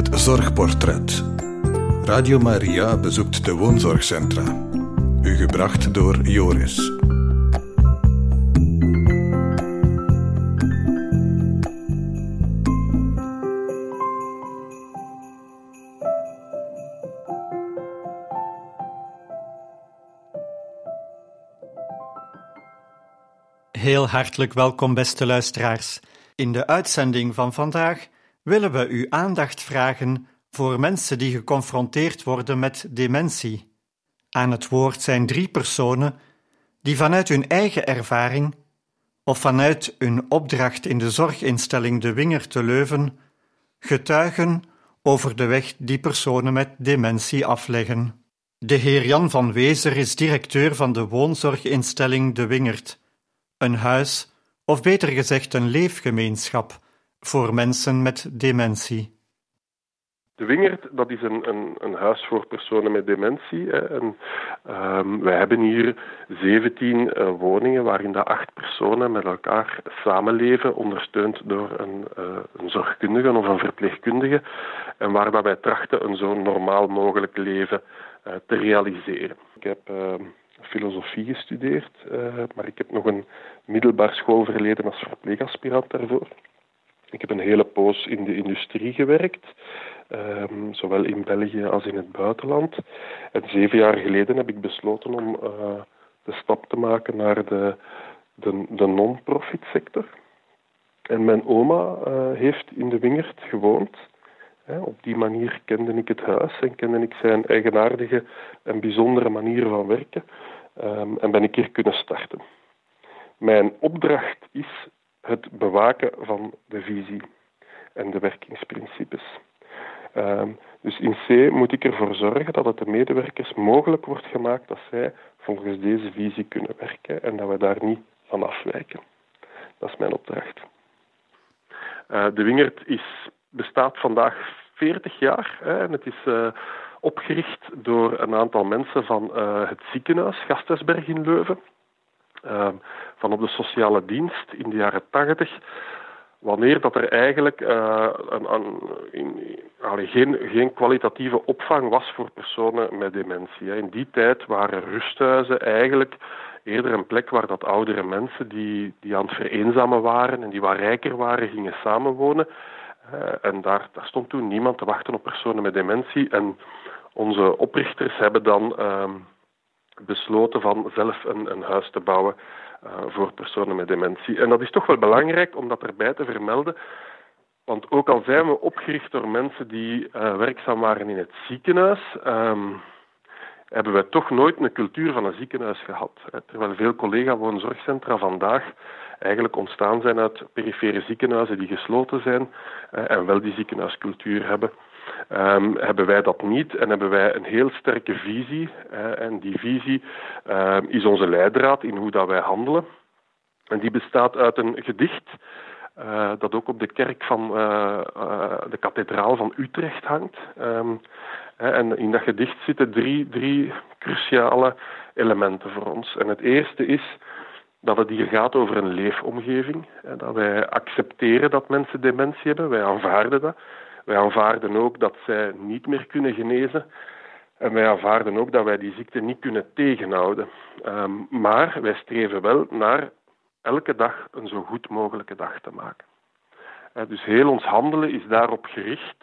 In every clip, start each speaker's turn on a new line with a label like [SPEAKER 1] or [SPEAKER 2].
[SPEAKER 1] Het Zorgportret. Radio Maria bezoekt de woonzorgcentra. U gebracht door Joris.
[SPEAKER 2] Heel hartelijk welkom, beste luisteraars. In de uitzending van vandaag willen we uw aandacht vragen voor mensen die geconfronteerd worden met dementie. Aan het woord zijn 3 personen die vanuit hun eigen ervaring of vanuit hun opdracht in de zorginstelling De Wingert te Leuven getuigen over de weg die personen met dementie afleggen. De heer Jan van Wezer is directeur van de woonzorginstelling De Wingert, een huis, of beter gezegd een leefgemeenschap, voor mensen met dementie.
[SPEAKER 3] De Wingert, dat is een huis voor personen met dementie. Wij hebben hier 17 woningen waarin de 8 personen met elkaar samenleven, ondersteund door een zorgkundige of een verpleegkundige, en waar dat wij trachten een zo normaal mogelijk leven te realiseren. Ik heb filosofie gestudeerd, maar ik heb nog een middelbaar schoolverleden als verpleegaspirant daarvoor. Ik heb een hele poos in de industrie gewerkt, zowel in België als in het buitenland. En 7 jaar geleden heb ik besloten om de stap te maken naar de non-profit sector. En mijn oma heeft in de Wingert gewoond. Op die manier kende ik het huis en kende ik zijn eigenaardige en bijzondere manier van werken. En ben ik hier kunnen starten. Mijn opdracht is het bewaken van de visie en de werkingsprincipes. Dus in C moet ik ervoor zorgen dat het de medewerkers mogelijk wordt gemaakt dat zij volgens deze visie kunnen werken en dat we daar niet van afwijken. Dat is mijn opdracht. De Wingert bestaat vandaag 40 jaar en het is opgericht door een aantal mensen van het ziekenhuis Gasthuisberg in Leuven, van op de sociale dienst in de jaren 80, wanneer dat er eigenlijk geen kwalitatieve opvang was voor personen met dementie. In die tijd waren rusthuizen eigenlijk eerder een plek waar dat oudere mensen die aan het vereenzamen waren en die wat rijker waren, gingen samenwonen. En daar stond toen niemand te wachten op personen met dementie. En onze oprichters hebben dan besloten van zelf een huis te bouwen voor personen met dementie. En dat is toch wel belangrijk om dat erbij te vermelden. Want ook al zijn we opgericht door mensen die werkzaam waren in het ziekenhuis, hebben wij toch nooit een cultuur van een ziekenhuis gehad. Terwijl veel collega-woonzorgcentra vandaag eigenlijk ontstaan zijn uit perifere ziekenhuizen die gesloten zijn en wel die ziekenhuiscultuur hebben. Hebben wij dat niet en hebben wij een heel sterke visie. En die visie is onze leidraad in hoe dat wij handelen. En die bestaat uit een gedicht dat ook op de kerk van de kathedraal van Utrecht hangt. En in dat gedicht zitten drie cruciale elementen voor ons. En het eerste is dat het hier gaat over een leefomgeving. Dat wij accepteren dat mensen dementie hebben. Wij aanvaarden dat. Wij aanvaarden ook dat zij niet meer kunnen genezen. En wij aanvaarden ook dat wij die ziekte niet kunnen tegenhouden. Maar wij streven wel naar elke dag een zo goed mogelijke dag te maken. Dus heel ons handelen is daarop gericht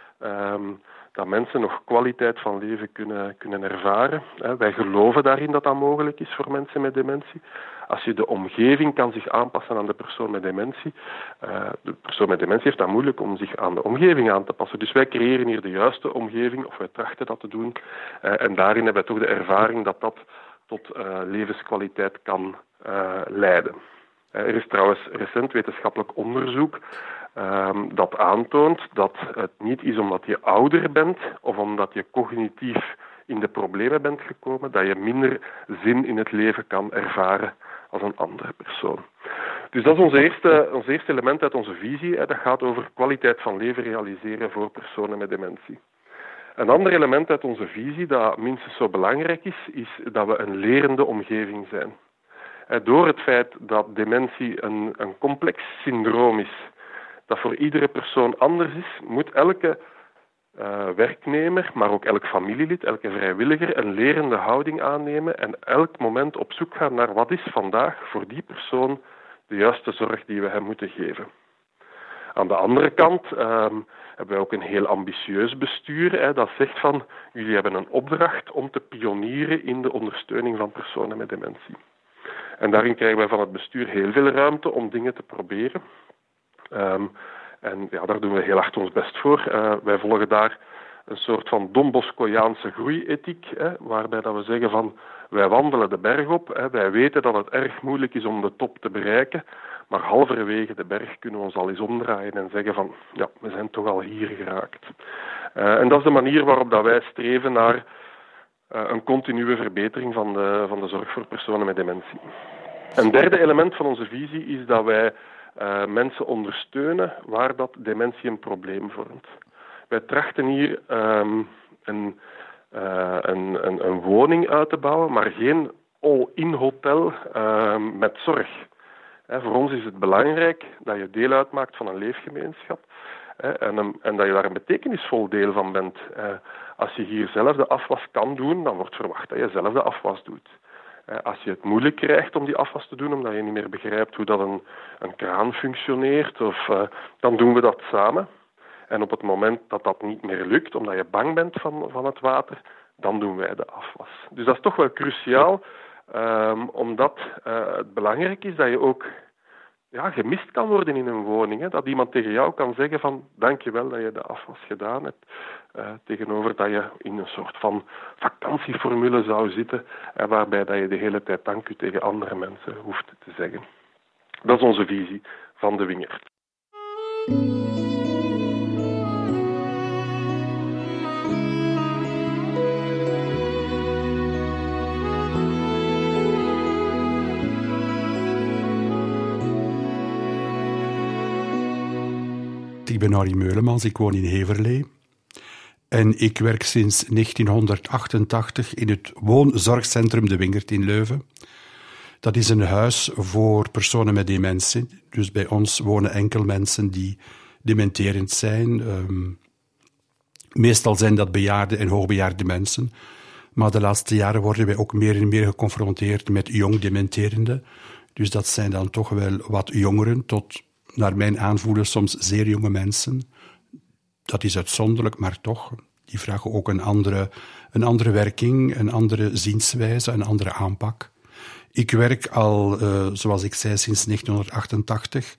[SPEAKER 3] dat mensen nog kwaliteit van leven kunnen ervaren. Wij geloven daarin dat dat mogelijk is voor mensen met dementie. Als je de omgeving kan zich aanpassen aan de persoon met dementie. De persoon met dementie heeft dat moeilijk om zich aan de omgeving aan te passen. Dus wij creëren hier de juiste omgeving, of wij trachten dat te doen. En daarin hebben wij toch de ervaring dat dat tot levenskwaliteit kan leiden. Er is trouwens recent wetenschappelijk onderzoek dat aantoont dat het niet is omdat je ouder bent of omdat je cognitief in de problemen bent gekomen, dat je minder zin in het leven kan ervaren als een andere persoon. Dus dat is ons eerste element uit onze visie. Dat gaat over kwaliteit van leven realiseren voor personen met dementie. Een ander element uit onze visie dat minstens zo belangrijk is dat we een lerende omgeving zijn. Door het feit dat dementie een complex syndroom is, dat voor iedere persoon anders is, moet elke werknemer, maar ook elk familielid, elke vrijwilliger een lerende houding aannemen en elk moment op zoek gaan naar wat is vandaag voor die persoon de juiste zorg die we hem moeten geven. Aan de andere kant hebben wij ook een heel ambitieus bestuur, dat zegt van, jullie hebben een opdracht om te pionieren in de ondersteuning van personen met dementie. En daarin krijgen wij van het bestuur heel veel ruimte om dingen te proberen. En ja, daar doen we heel hard ons best voor. Wij volgen daar een soort van Don Boscoiaanse groeiethiek, waarbij dat we zeggen van, wij wandelen de berg op, wij weten dat het erg moeilijk is om de top te bereiken, maar halverwege de berg kunnen we ons al eens omdraaien en zeggen van, ja, we zijn toch al hier geraakt. En dat is de manier waarop dat wij streven naar een continue verbetering van de zorg voor personen met dementie. Een derde element van onze visie is dat wij mensen ondersteunen waar dat dementie een probleem vormt. Wij trachten hier een woning uit te bouwen, maar geen all-in hotel met zorg. Voor ons is het belangrijk dat je deel uitmaakt van een leefgemeenschap en dat je daar een betekenisvol deel van bent. Als je hier zelf de afwas kan doen, dan wordt verwacht dat je zelf de afwas doet. Als je het moeilijk krijgt om die afwas te doen, omdat je niet meer begrijpt hoe dat een kraan functioneert, dan doen we dat samen. En op het moment dat dat niet meer lukt, omdat je bang bent van het water, dan doen wij de afwas. Dus dat is toch wel cruciaal, omdat het belangrijk is dat je ook gemist kan worden in een woning. Dat iemand tegen jou kan zeggen van, dankjewel dat je de afwas gedaan hebt. Tegenover dat je in een soort van vakantieformule zou zitten, waarbij dat je de hele tijd dank u tegen andere mensen hoeft te zeggen. Dat is onze visie van de Wingert.
[SPEAKER 4] Ik ben Harry Meulemans, ik woon in Heverlee. En ik werk sinds 1988 in het woonzorgcentrum De Wingert in Leuven. Dat is een huis voor personen met dementie. Dus bij ons wonen enkel mensen die dementerend zijn. Meestal zijn dat bejaarde en hoogbejaarde mensen. Maar de laatste jaren worden wij ook meer en meer geconfronteerd met jong dementerenden. Dus dat zijn dan toch wel wat jongeren tot, naar mijn aanvoelen, soms zeer jonge mensen. Dat is uitzonderlijk, maar toch. Die vragen ook een andere werking, een andere zienswijze, een andere aanpak. Ik werk al, zoals ik zei, sinds 1988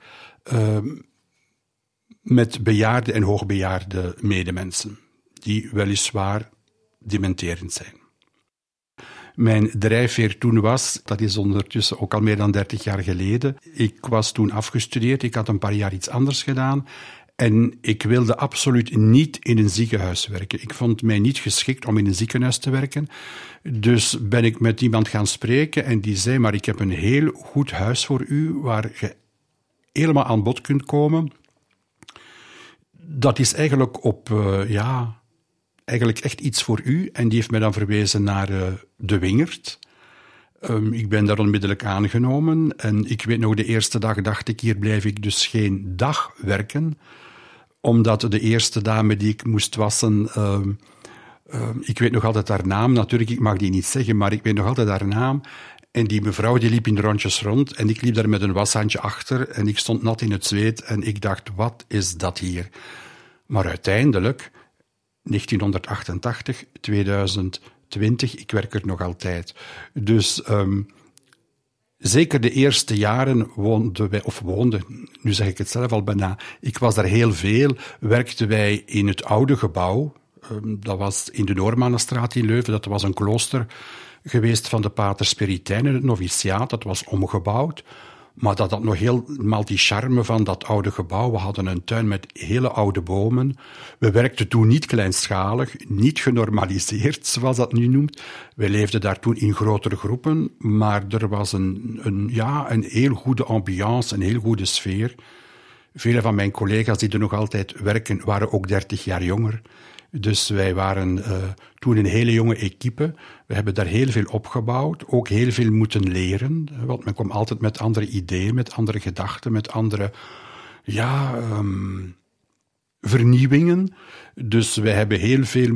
[SPEAKER 4] met bejaarde en hoogbejaarde medemensen, die weliswaar dementerend zijn. Mijn drijfveer toen was, dat is ondertussen ook al meer dan 30 jaar geleden, ik was toen afgestudeerd, ik had een paar jaar iets anders gedaan en ik wilde absoluut niet in een ziekenhuis werken. Ik vond mij niet geschikt om in een ziekenhuis te werken. Dus ben ik met iemand gaan spreken en die zei, maar ik heb een heel goed huis voor u, waar je helemaal aan bod kunt komen. Dat is eigenlijk eigenlijk echt iets voor u. En die heeft mij dan verwezen naar De Wingert. Ik ben daar onmiddellijk aangenomen. En ik weet nog, de eerste dag dacht ik, hier blijf ik dus geen dag werken. Omdat de eerste dame die ik moest wassen, ik weet nog altijd haar naam. Natuurlijk, ik mag die niet zeggen, maar ik weet nog altijd haar naam. En die mevrouw die liep in de rondjes rond en ik liep daar met een washandje achter en ik stond nat in het zweet en ik dacht, wat is dat hier? Maar uiteindelijk, 1988, 2020, ik werk er nog altijd. Dus zeker de eerste jaren woonden, nu zeg ik het zelf al bijna, ik was daar heel veel, werkten wij in het oude gebouw. Dat was in de Noormannenstraat in Leuven, dat was een klooster geweest van de Pater Spiritijnen, het noviciaat, dat was omgebouwd. Maar dat had nog helemaal die charme van dat oude gebouw. We hadden een tuin met hele oude bomen. We werkten toen niet kleinschalig, niet genormaliseerd, zoals dat nu noemt. We leefden daar toen in grotere groepen, maar er was een heel goede ambiance, een heel goede sfeer. Vele van mijn collega's die er nog altijd werken, waren ook 30 jaar jonger. Dus wij waren toen een hele jonge equipe. We hebben daar heel veel opgebouwd, ook heel veel moeten leren. Want men kwam altijd met andere ideeën, met andere gedachten, met andere vernieuwingen. Dus wij hebben heel veel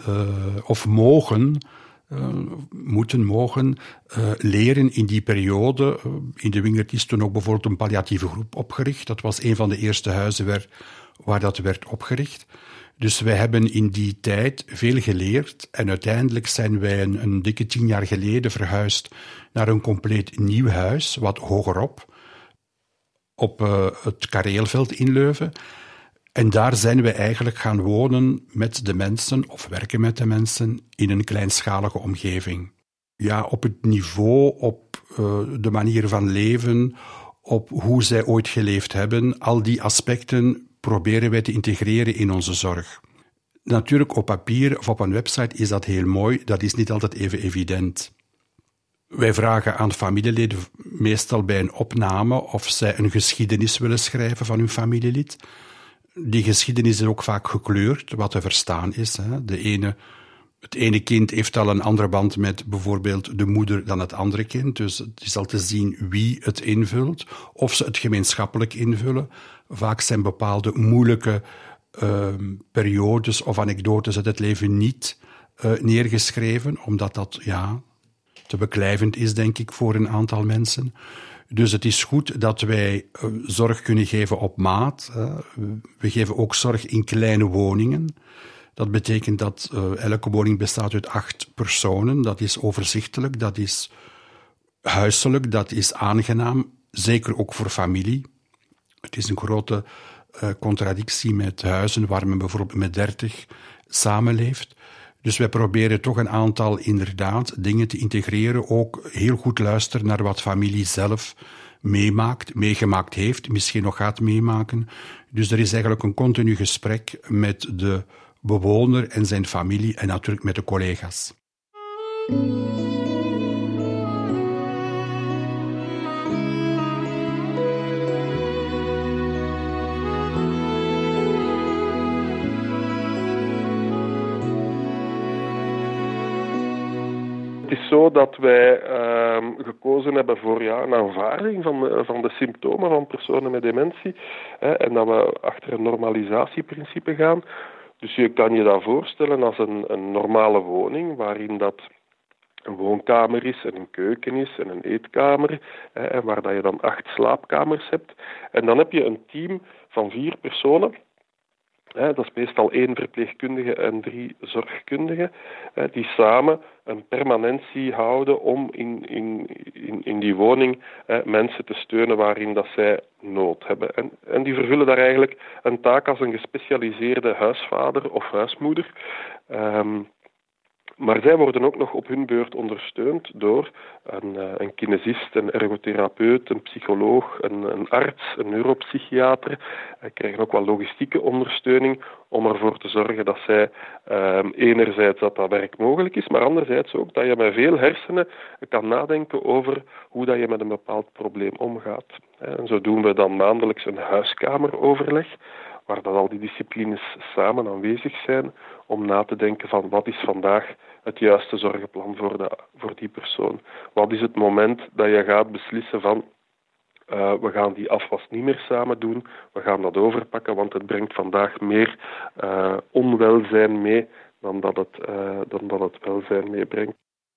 [SPEAKER 4] mogen leren in die periode. In de Wingerd is toen ook bijvoorbeeld een palliatieve groep opgericht. Dat was een van de eerste huizen waar dat werd opgericht. Dus wij hebben in die tijd veel geleerd en uiteindelijk zijn wij een dikke 10 jaar geleden verhuisd naar een compleet nieuw huis, wat hogerop, op het Kareelveld in Leuven. En daar zijn we eigenlijk gaan wonen met de mensen, of werken met de mensen, in een kleinschalige omgeving. Ja, op het niveau, op de manier van leven, op hoe zij ooit geleefd hebben, al die aspecten proberen wij te integreren in onze zorg. Natuurlijk, op papier of op een website is dat heel mooi, dat is niet altijd even evident. Wij vragen aan familieleden meestal bij een opname of zij een geschiedenis willen schrijven van hun familielid. Die geschiedenis is ook vaak gekleurd, wat te verstaan is. Het ene kind heeft al een andere band met bijvoorbeeld de moeder dan het andere kind. Dus het is al te zien wie het invult, of ze het gemeenschappelijk invullen. Vaak zijn bepaalde moeilijke periodes of anekdotes uit het leven niet neergeschreven, omdat dat te beklijvend is, denk ik, voor een aantal mensen. Dus het is goed dat wij zorg kunnen geven op maat. We geven ook zorg in kleine woningen. Dat betekent dat elke woning bestaat uit 8 personen. Dat is overzichtelijk, dat is huiselijk, dat is aangenaam. Zeker ook voor familie. Het is een grote contradictie met huizen waar men bijvoorbeeld met 30 samenleeft. Dus wij proberen toch een aantal inderdaad dingen te integreren. Ook heel goed luisteren naar wat familie zelf meegemaakt heeft, misschien nog gaat meemaken. Dus er is eigenlijk een continu gesprek met de bewoner en zijn familie en natuurlijk met de collega's.
[SPEAKER 3] Het is zo dat wij gekozen hebben voor een aanvaarding van de symptomen van personen met dementie en dat we achter een normalisatieprincipe gaan. Dus je kan je dat voorstellen als een normale woning waarin dat een woonkamer is en een keuken is en een eetkamer en waar dat je dan 8 slaapkamers hebt. En dan heb je een team van 4 personen. Dat is meestal 1 verpleegkundige en 3 zorgkundigen, die samen een permanentie houden om in die woning mensen te steunen waarin dat zij nood hebben. En die vervullen daar eigenlijk een taak als een gespecialiseerde huisvader of huismoeder. Maar zij worden ook nog op hun beurt ondersteund door een kinesist, een ergotherapeut, een psycholoog, een arts, een neuropsychiater. Zij krijgen ook wel logistieke ondersteuning om ervoor te zorgen dat zij enerzijds dat werk mogelijk is, maar anderzijds ook dat je met veel hersenen kan nadenken over hoe dat je met een bepaald probleem omgaat. En zo doen we dan maandelijks een huiskameroverleg, waar dat al die disciplines samen aanwezig zijn om na te denken van wat is vandaag het juiste zorgenplan voor die persoon. Wat is het moment dat je gaat beslissen van we gaan die afwas niet meer samen doen, we gaan dat overpakken, want het brengt vandaag meer onwelzijn mee dan dat het welzijn meebrengt.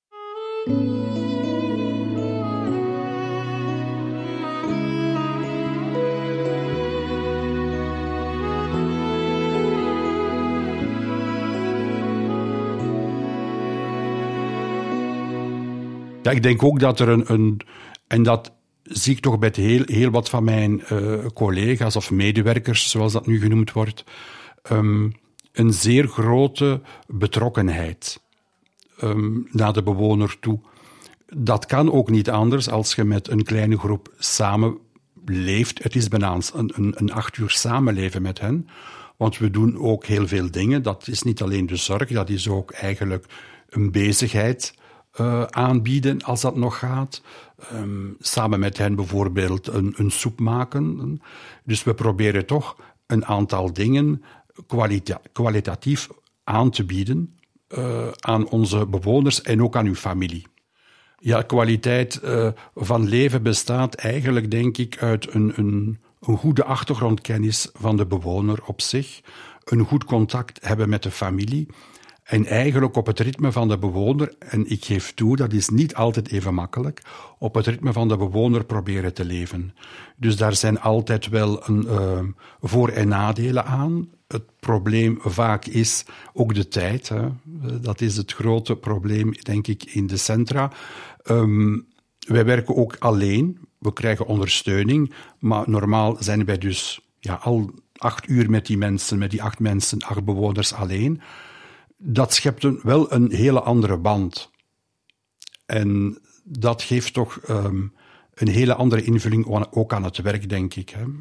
[SPEAKER 4] Ja, ik denk ook dat er en dat zie ik toch bij heel wat van mijn collega's of medewerkers, zoals dat nu genoemd wordt, een zeer grote betrokkenheid naar de bewoner toe. Dat kan ook niet anders als je met een kleine groep samenleeft. Het is bijna een 8 uur samenleven met hen, want we doen ook heel veel dingen. Dat is niet alleen de zorg, dat is ook eigenlijk een bezigheid aanbieden als dat nog gaat. Samen met hen bijvoorbeeld een soep maken. Dus we proberen toch een aantal dingen kwalitatief aan te bieden aan onze bewoners en ook aan uw familie. Ja, kwaliteit van leven bestaat eigenlijk, denk ik, uit een een goede achtergrondkennis van de bewoner op zich, een goed contact hebben met de familie en eigenlijk op het ritme van de bewoner, en ik geef toe, dat is niet altijd even makkelijk, op het ritme van de bewoner proberen te leven. Dus daar zijn altijd wel voor- en nadelen aan. Het probleem vaak is ook de tijd. Hè. Dat is het grote probleem, denk ik, in de centra. Wij werken ook alleen. We krijgen ondersteuning, maar normaal zijn wij dus al 8 uur met die mensen, met die 8 bewoners alleen. Dat schept wel een hele andere band. En dat geeft toch een hele andere invulling ook aan het werk, denk ik. Hè.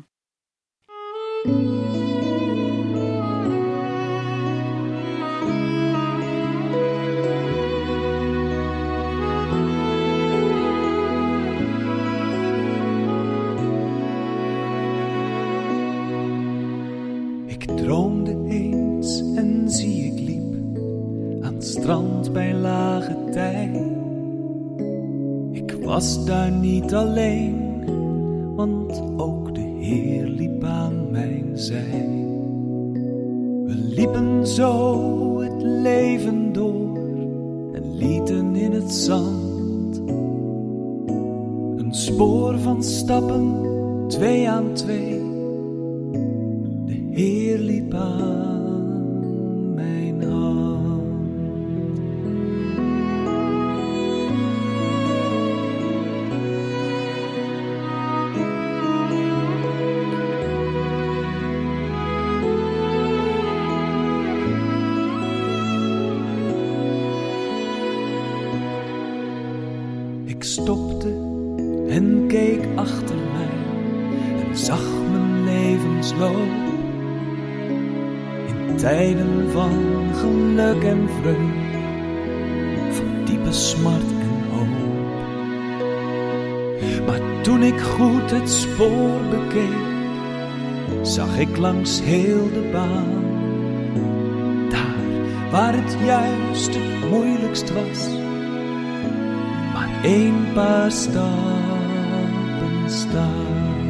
[SPEAKER 5] Ik droomde eens en zie ik liep aan het strand bij lage tij. Ik was daar niet alleen, want ook de Heer liep aan mijn zij. We liepen zo het leven door en lieten in het zand een spoor van stappen, 2 aan 2. De Heer liep aan mijn hand. Ik stopte en keek achter mij en zag mijn levensloop. In tijden van geluk en vreugde, van diepe smart en hoop. Maar toen ik goed het spoor bekeek, zag ik langs heel de baan, daar waar het juist het moeilijkst was, maar 1 paar stappen staan.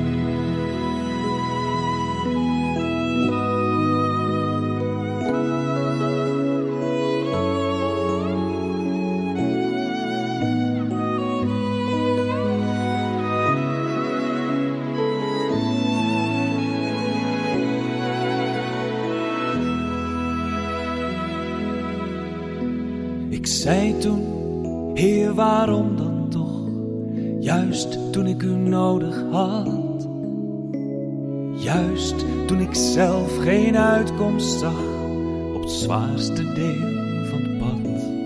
[SPEAKER 5] Ik zei toen, Heer, waarom dan toch? Juist toen ik u nodig had. Juist toen ik zelf geen uitkomst zag op het zwaarste deel van het pad.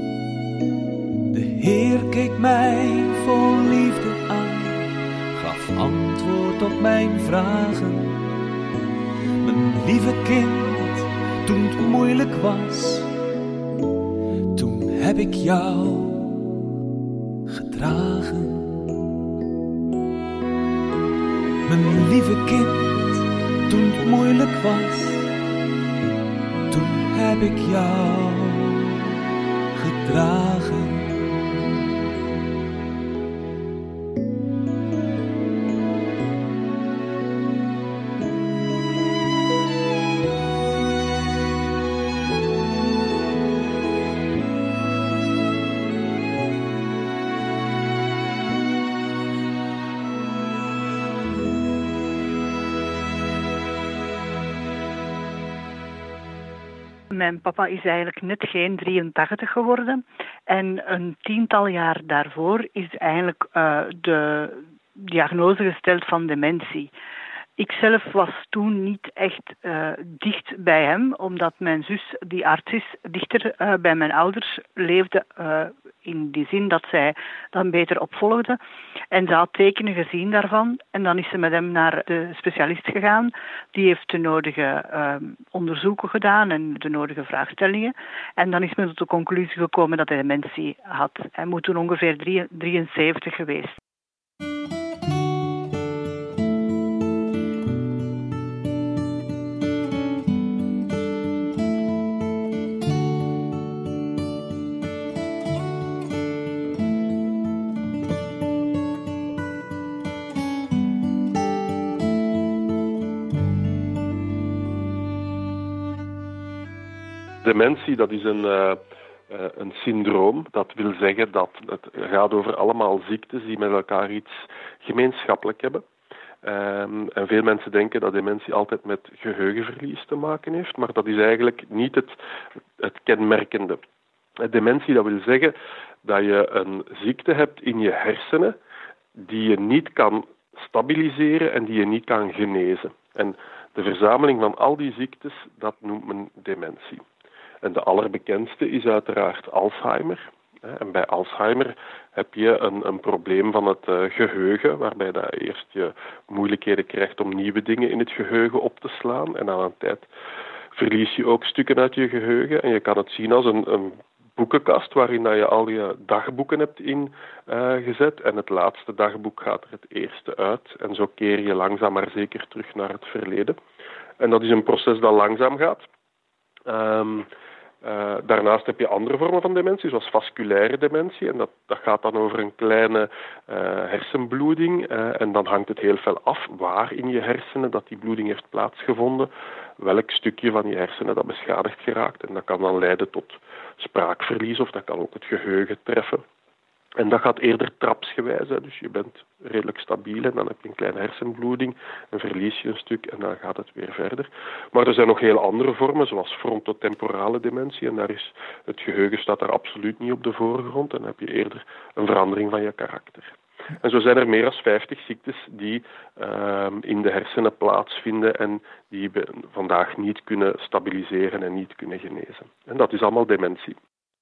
[SPEAKER 5] De Heer keek mij vol liefde aan, gaf antwoord op mijn vragen. Mijn lieve kind, toen het moeilijk was, heb ik jou gedragen. Mijn lieve kind, toen het moeilijk was, toen heb ik jou gedragen.
[SPEAKER 6] Mijn papa is eigenlijk net geen 83 geworden. En een 10-tal jaar daarvoor is eigenlijk de diagnose gesteld van dementie. Ikzelf was toen niet echt dicht bij hem, omdat mijn zus, die arts is, dichter bij mijn ouders leefde. In die zin dat zij dan beter opvolgde. En ze had tekenen gezien daarvan. En dan is ze met hem naar de specialist gegaan. Die heeft de nodige onderzoeken gedaan en de nodige vraagstellingen. En dan is men tot de conclusie gekomen dat hij dementie had. Hij moet toen ongeveer 73 geweest.
[SPEAKER 3] Dementie, dat is een syndroom. Dat wil zeggen dat het gaat over allemaal ziektes die met elkaar iets gemeenschappelijk hebben. En veel mensen denken dat dementie altijd met geheugenverlies te maken heeft, maar dat is eigenlijk niet het kenmerkende. Dementie, dat wil zeggen dat je een ziekte hebt in je hersenen die je niet kan stabiliseren en die je niet kan genezen. En de verzameling van al die ziektes, dat noemt men dementie. En de allerbekendste is uiteraard Alzheimer. En bij Alzheimer heb je een probleem van het geheugen, waarbij je eerst je moeilijkheden krijgt om nieuwe dingen in het geheugen op te slaan. En aan een tijd verlies je ook stukken uit je geheugen. En je kan het zien als een boekenkast waarin je al je dagboeken hebt ingezet. En het laatste dagboek gaat er het eerste uit. En zo keer je langzaam maar zeker terug naar het verleden. En dat is een proces dat langzaam gaat. Daarnaast heb je andere vormen van dementie, zoals vasculaire dementie. En dat gaat dan over een kleine hersenbloeding. En dan hangt het heel veel af waar in je hersenen dat die bloeding heeft plaatsgevonden. Welk stukje van je hersenen dat beschadigd geraakt. En dat kan dan leiden tot spraakverlies of dat kan ook het geheugen treffen. En dat gaat eerder trapsgewijs. Dus je bent redelijk stabiel en dan heb je een kleine hersenbloeding en verlies je een stuk en dan gaat het weer verder. Maar er zijn nog heel andere vormen, zoals frontotemporale dementie. En daar is het geheugen staat daar absoluut niet op de voorgrond. En dan heb je eerder een verandering van je karakter. En zo zijn er meer dan 50 ziektes die in de hersenen plaatsvinden en die we vandaag niet kunnen stabiliseren en niet kunnen genezen. En dat is allemaal dementie.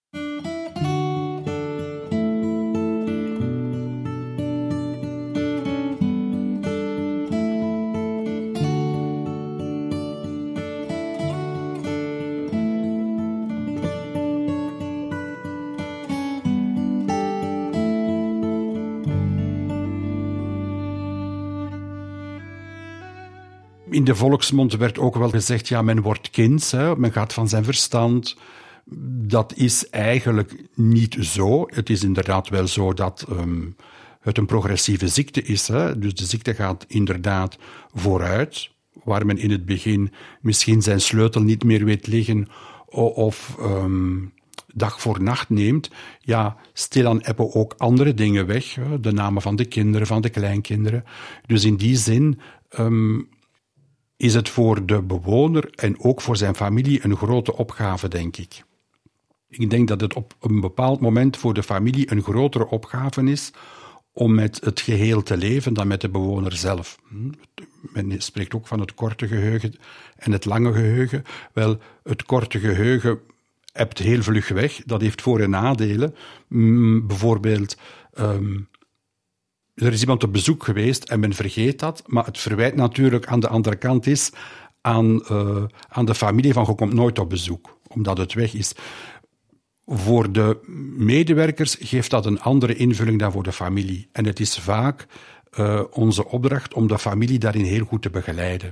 [SPEAKER 4] In de volksmond werd ook wel gezegd, ja, men wordt kind, hè, men gaat van zijn verstand. Dat is eigenlijk niet zo. Het is inderdaad wel zo dat het een progressieve ziekte is. Hè. Dus de ziekte gaat inderdaad vooruit, waar men in het begin misschien zijn sleutel niet meer weet liggen of dag voor nacht neemt. Ja, stilaan ebben ook andere dingen weg. Hè. De namen van de kinderen, van de kleinkinderen. Dus in die zin is het voor de bewoner en ook voor zijn familie een grote opgave, denk ik. Ik denk dat het op een bepaald moment voor de familie een grotere opgave is om met het geheel te leven dan met de bewoner zelf. Men spreekt ook van het korte geheugen en het lange geheugen. Wel, het korte geheugen hebt heel vlug weg. Dat heeft voor- en nadelen. Bijvoorbeeld, er is iemand op bezoek geweest en men vergeet dat, maar het verwijt natuurlijk aan de andere kant is aan de familie van je komt nooit op bezoek, omdat het weg is. Voor de medewerkers geeft dat een andere invulling dan voor de familie. En het is vaak onze opdracht om de familie daarin heel goed te begeleiden.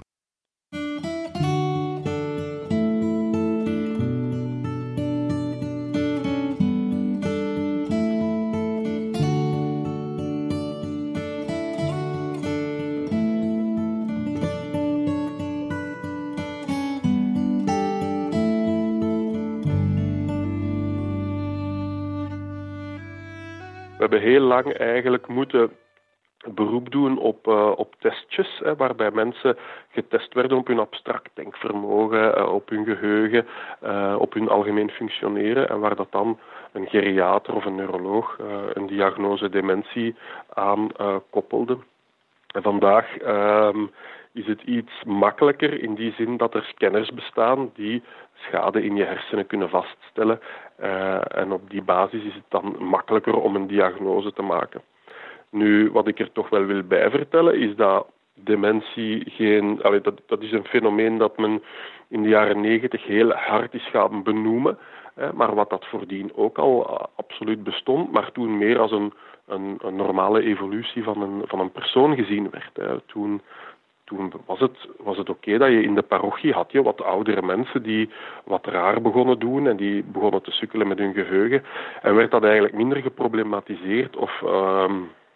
[SPEAKER 3] We hebben heel lang eigenlijk moeten beroep doen op testjes, waarbij mensen getest werden op hun abstract denkvermogen, op hun geheugen, op hun algemeen functioneren en waar dat dan een geriater of een neuroloog een diagnose dementie aan koppelde. En vandaag is het iets makkelijker in die zin dat er scanners bestaan die schade in je hersenen kunnen vaststellen. En op die basis is het dan makkelijker om een diagnose te maken. Nu, wat ik er toch wel wil bij vertellen, is dat dementie dat is een fenomeen dat men in de jaren 90 heel hard is gaan benoemen. Maar wat dat voordien ook al absoluut bestond, maar toen meer als een normale evolutie van een persoon gezien werd. Toen was het oké dat je in de parochie had je wat oudere mensen die wat raar begonnen doen en die begonnen te sukkelen met hun geheugen. En werd dat eigenlijk minder geproblematiseerd of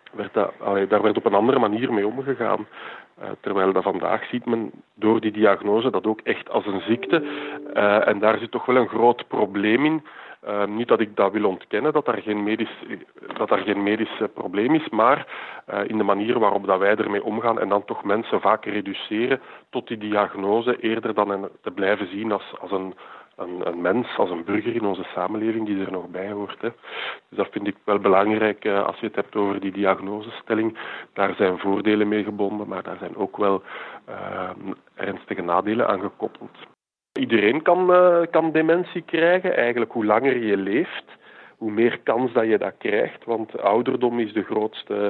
[SPEAKER 3] daar werd op een andere manier mee omgegaan. Terwijl dat vandaag ziet men door die diagnose dat ook echt als een ziekte. En daar zit toch wel een groot probleem in. Niet dat ik dat wil ontkennen, dat daar geen medisch probleem is, maar in de manier waarop dat wij ermee omgaan en dan toch mensen vaak reduceren tot die diagnose, eerder dan te blijven zien als een mens, als een burger in onze samenleving die er nog bij hoort. Hè. Dus dat vind ik wel belangrijk als je het hebt over die diagnosestelling. Daar zijn voordelen mee gebonden, maar daar zijn ook wel ernstige nadelen aan gekoppeld. Iedereen kan dementie krijgen. Eigenlijk hoe langer je leeft, hoe meer kans dat je dat krijgt. Want ouderdom is de grootste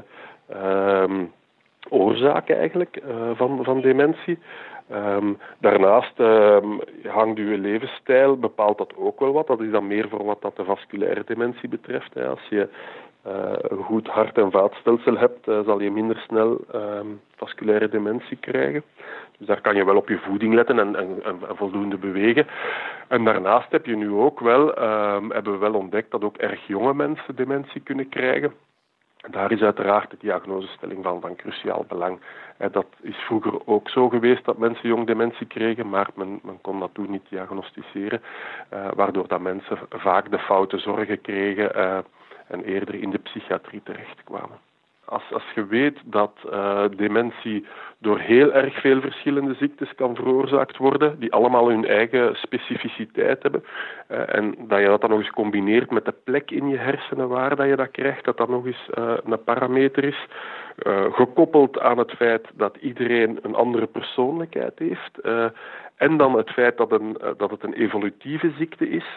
[SPEAKER 3] oorzaak eigenlijk van dementie. Daarnaast hangt uw levensstijl, bepaalt dat ook wel wat. Dat is dan meer voor wat dat de vasculaire dementie betreft. Hè. Als je een goed hart- en vaatstelsel hebt, zal je minder snel vasculaire dementie krijgen. Dus daar kan je wel op je voeding letten en voldoende bewegen. En daarnaast heb je nu ook hebben we wel ontdekt dat ook erg jonge mensen dementie kunnen krijgen. Daar is uiteraard de diagnosestelling van cruciaal belang. Dat is vroeger ook zo geweest dat mensen jong dementie kregen, maar men kon dat toen niet diagnosticeren, waardoor dat mensen vaak de foute zorgen kregen en eerder in de psychiatrie terechtkwamen. Als je weet dat dementie door heel erg veel verschillende ziektes kan veroorzaakt worden, die allemaal hun eigen specificiteit hebben, en dat je dat dan nog eens combineert met de plek in je hersenen waar dat je dat krijgt, dat dat nog eens een parameter is, gekoppeld aan het feit dat iedereen een andere persoonlijkheid heeft, en dan het feit dat het een evolutieve ziekte is,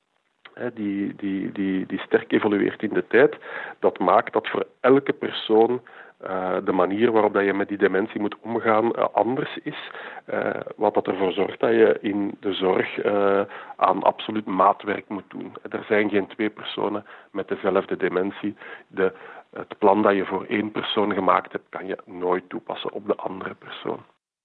[SPEAKER 3] die sterk evolueert in de tijd, dat maakt dat voor elke persoon de manier waarop dat je met die dementie moet omgaan anders is. Wat dat ervoor zorgt dat je in de zorg aan absoluut maatwerk moet doen. Er zijn geen twee personen met dezelfde dementie. Het plan dat je voor één persoon gemaakt hebt, kan je nooit toepassen op de andere persoon.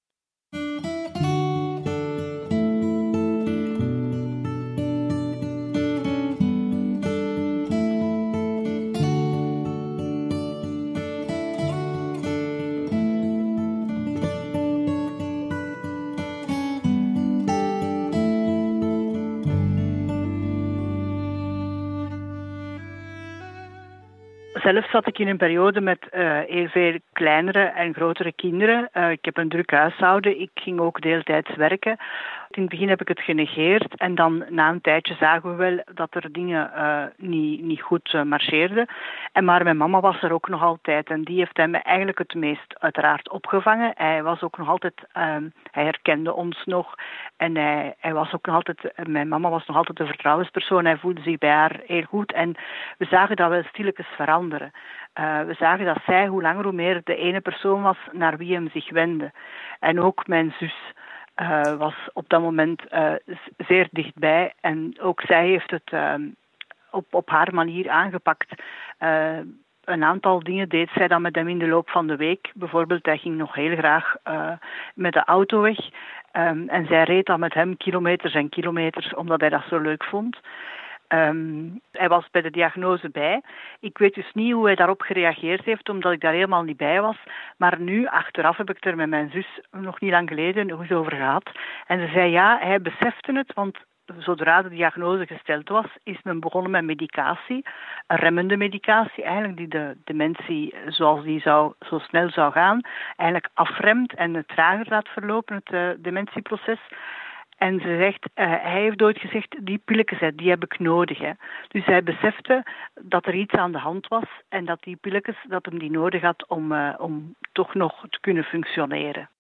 [SPEAKER 6] Zelf zat ik in een periode met heel veel kleinere en grotere kinderen. Ik heb een druk huishouden. Ik ging ook deeltijds werken. In het begin heb ik het genegeerd en dan na een tijdje zagen we wel dat er dingen niet goed marcheerden. Maar mijn mama was er ook nog altijd en die heeft hem eigenlijk het meest uiteraard opgevangen. Hij was ook nog altijd, hij herkende ons nog en hij was ook nog altijd, mijn mama was nog altijd een vertrouwenspersoon. Hij voelde zich bij haar heel goed en we zagen dat wel stilletjes veranderen. We zagen dat zij hoe langer hoe meer de ene persoon was naar wie hem zich wendde. En ook mijn zus was op dat moment zeer dichtbij. En ook zij heeft het op haar manier aangepakt. Een aantal dingen deed zij dan met hem in de loop van de week. Bijvoorbeeld, hij ging nog heel graag met de auto weg. En zij reed dan met hem kilometers en kilometers, omdat hij dat zo leuk vond. Hij was bij de diagnose bij. Ik weet dus niet hoe hij daarop gereageerd heeft, omdat ik daar helemaal niet bij was. Maar nu, achteraf, heb ik het er met mijn zus nog niet lang geleden nog eens over gehad. En ze zei ja, hij besefte het, want zodra de diagnose gesteld was, is men begonnen met medicatie. Een remmende medicatie, eigenlijk die de dementie, zoals die zo snel zou gaan, eigenlijk afremt en het trager laat verlopen, het dementieproces. En ze zegt, hij heeft ooit gezegd, die pilletjes, die heb ik nodig. Hè. Dus hij besefte dat er iets aan de hand was en dat die pilletjes, dat hem die nodig had om toch nog te kunnen functioneren.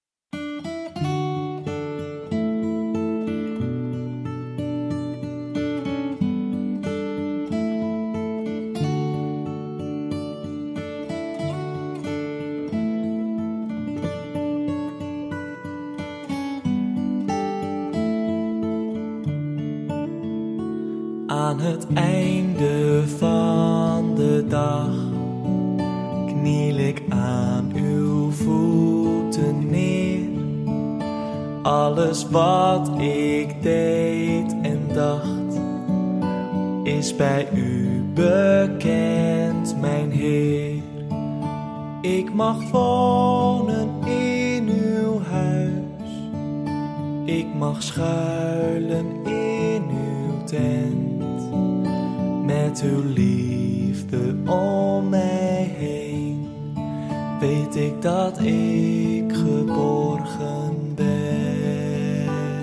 [SPEAKER 5] Aan het einde van de dag kniel ik aan uw voeten neer. Alles wat ik deed en dacht is bij u bekend, mijn Heer. Ik mag wonen in uw huis. Ik mag schuilen in uw tent. Met uw liefde om mij heen. Weet ik dat ik geborgen ben.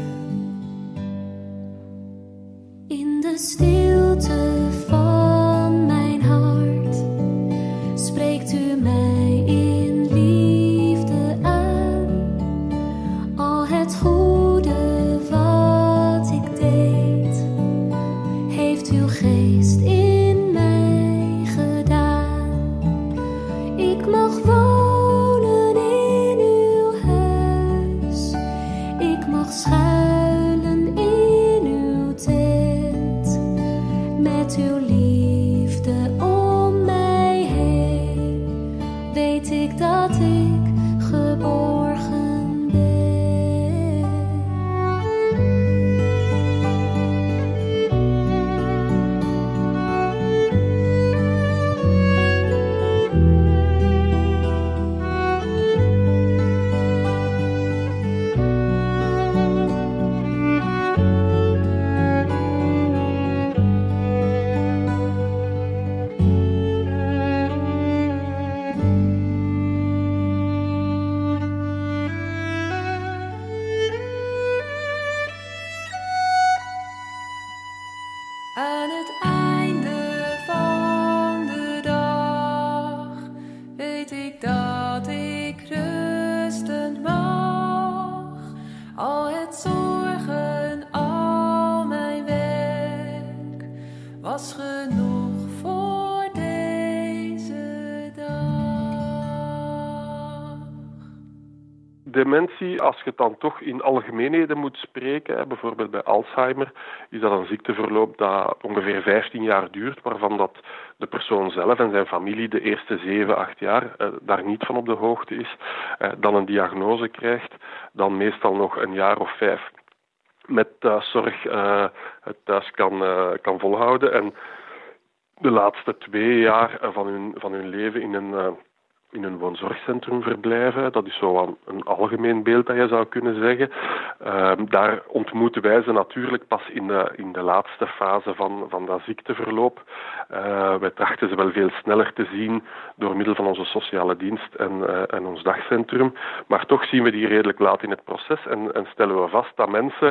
[SPEAKER 7] In de stilte van mijn hart spreekt u mij in liefde aan. Al het goede wat ik deed, heeft uw geest in mij gedaan. Ik mag wonen in uw huis. Ik mag schuilen in uw tent. Met uw liefde om mij heen, weet ik dat ik geborgen ben.
[SPEAKER 8] Aan het einde van de dag weet ik dat ik rusten mag. Al het zorgen, al mijn werk was genoeg voor deze dag.
[SPEAKER 3] Dementie, als je het dan toch in algemeenheden moet spreken, bijvoorbeeld bij Alzheimer, is dat een ziekteverloop dat ongeveer 15 jaar duurt, waarvan dat de persoon zelf en zijn familie de eerste 7, 8 jaar daar niet van op de hoogte is, dan een diagnose krijgt, dan meestal nog een jaar of 5 met thuiszorg het thuis kan volhouden en de laatste 2 jaar van hun leven in een woonzorgcentrum verblijven. Dat is zo een algemeen beeld dat je zou kunnen zeggen. Daar ontmoeten wij ze natuurlijk pas in de laatste fase van dat ziekteverloop. Wij trachten ze wel veel sneller te zien door middel van onze sociale dienst en ons dagcentrum. Maar toch zien we die redelijk laat in het proces en stellen we vast dat mensen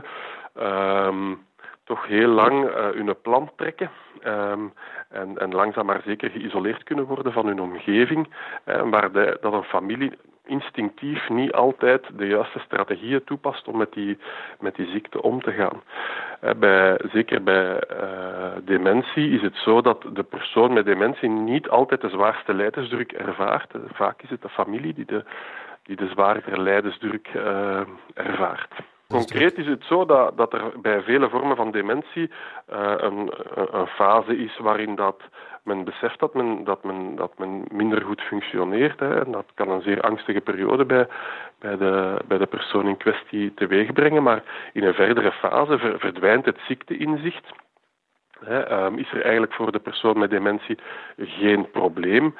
[SPEAKER 3] toch heel lang hun plan trekken en langzaam maar zeker geïsoleerd kunnen worden van hun omgeving, waar dat een familie instinctief niet altijd de juiste strategieën toepast om met die ziekte om te gaan. Zeker bij dementie is het zo dat de persoon met dementie niet altijd de zwaarste lijdensdruk ervaart. Vaak is het de familie die de zwaardere lijdensdruk ervaart. Concreet is het zo dat er bij vele vormen van dementie een fase is waarin dat men beseft dat men minder goed functioneert. Hè, en dat kan een zeer angstige periode bij de persoon in kwestie teweeg brengen. Maar in een verdere fase verdwijnt het ziekteinzicht. Is er eigenlijk voor de persoon met dementie geen probleem.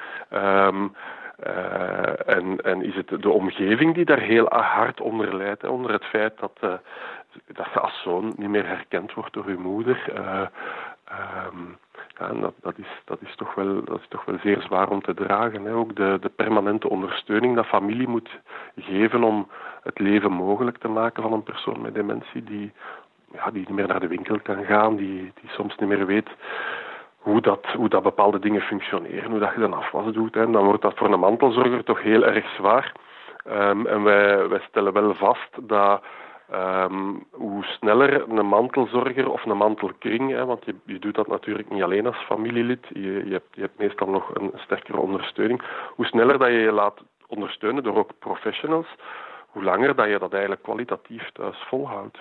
[SPEAKER 3] En is het de omgeving die daar heel hard onder lijdt, onder het feit dat je als zoon niet meer herkend wordt door je moeder. En dat is toch wel zeer zwaar om te dragen. Hè. Ook de permanente ondersteuning dat familie moet geven om het leven mogelijk te maken van een persoon met dementie die niet meer naar de winkel kan gaan, die soms niet meer weet hoe dat bepaalde dingen functioneren, hoe dat je een afwas doet. Hè. Dan wordt dat voor een mantelzorger toch heel erg zwaar. En wij stellen wel vast dat hoe sneller een mantelzorger of een mantelkring, hè, want je doet dat natuurlijk niet alleen als familielid, je hebt meestal nog een sterkere ondersteuning, hoe sneller dat je je laat ondersteunen door ook professionals, hoe langer dat je dat eigenlijk kwalitatief thuis volhoudt.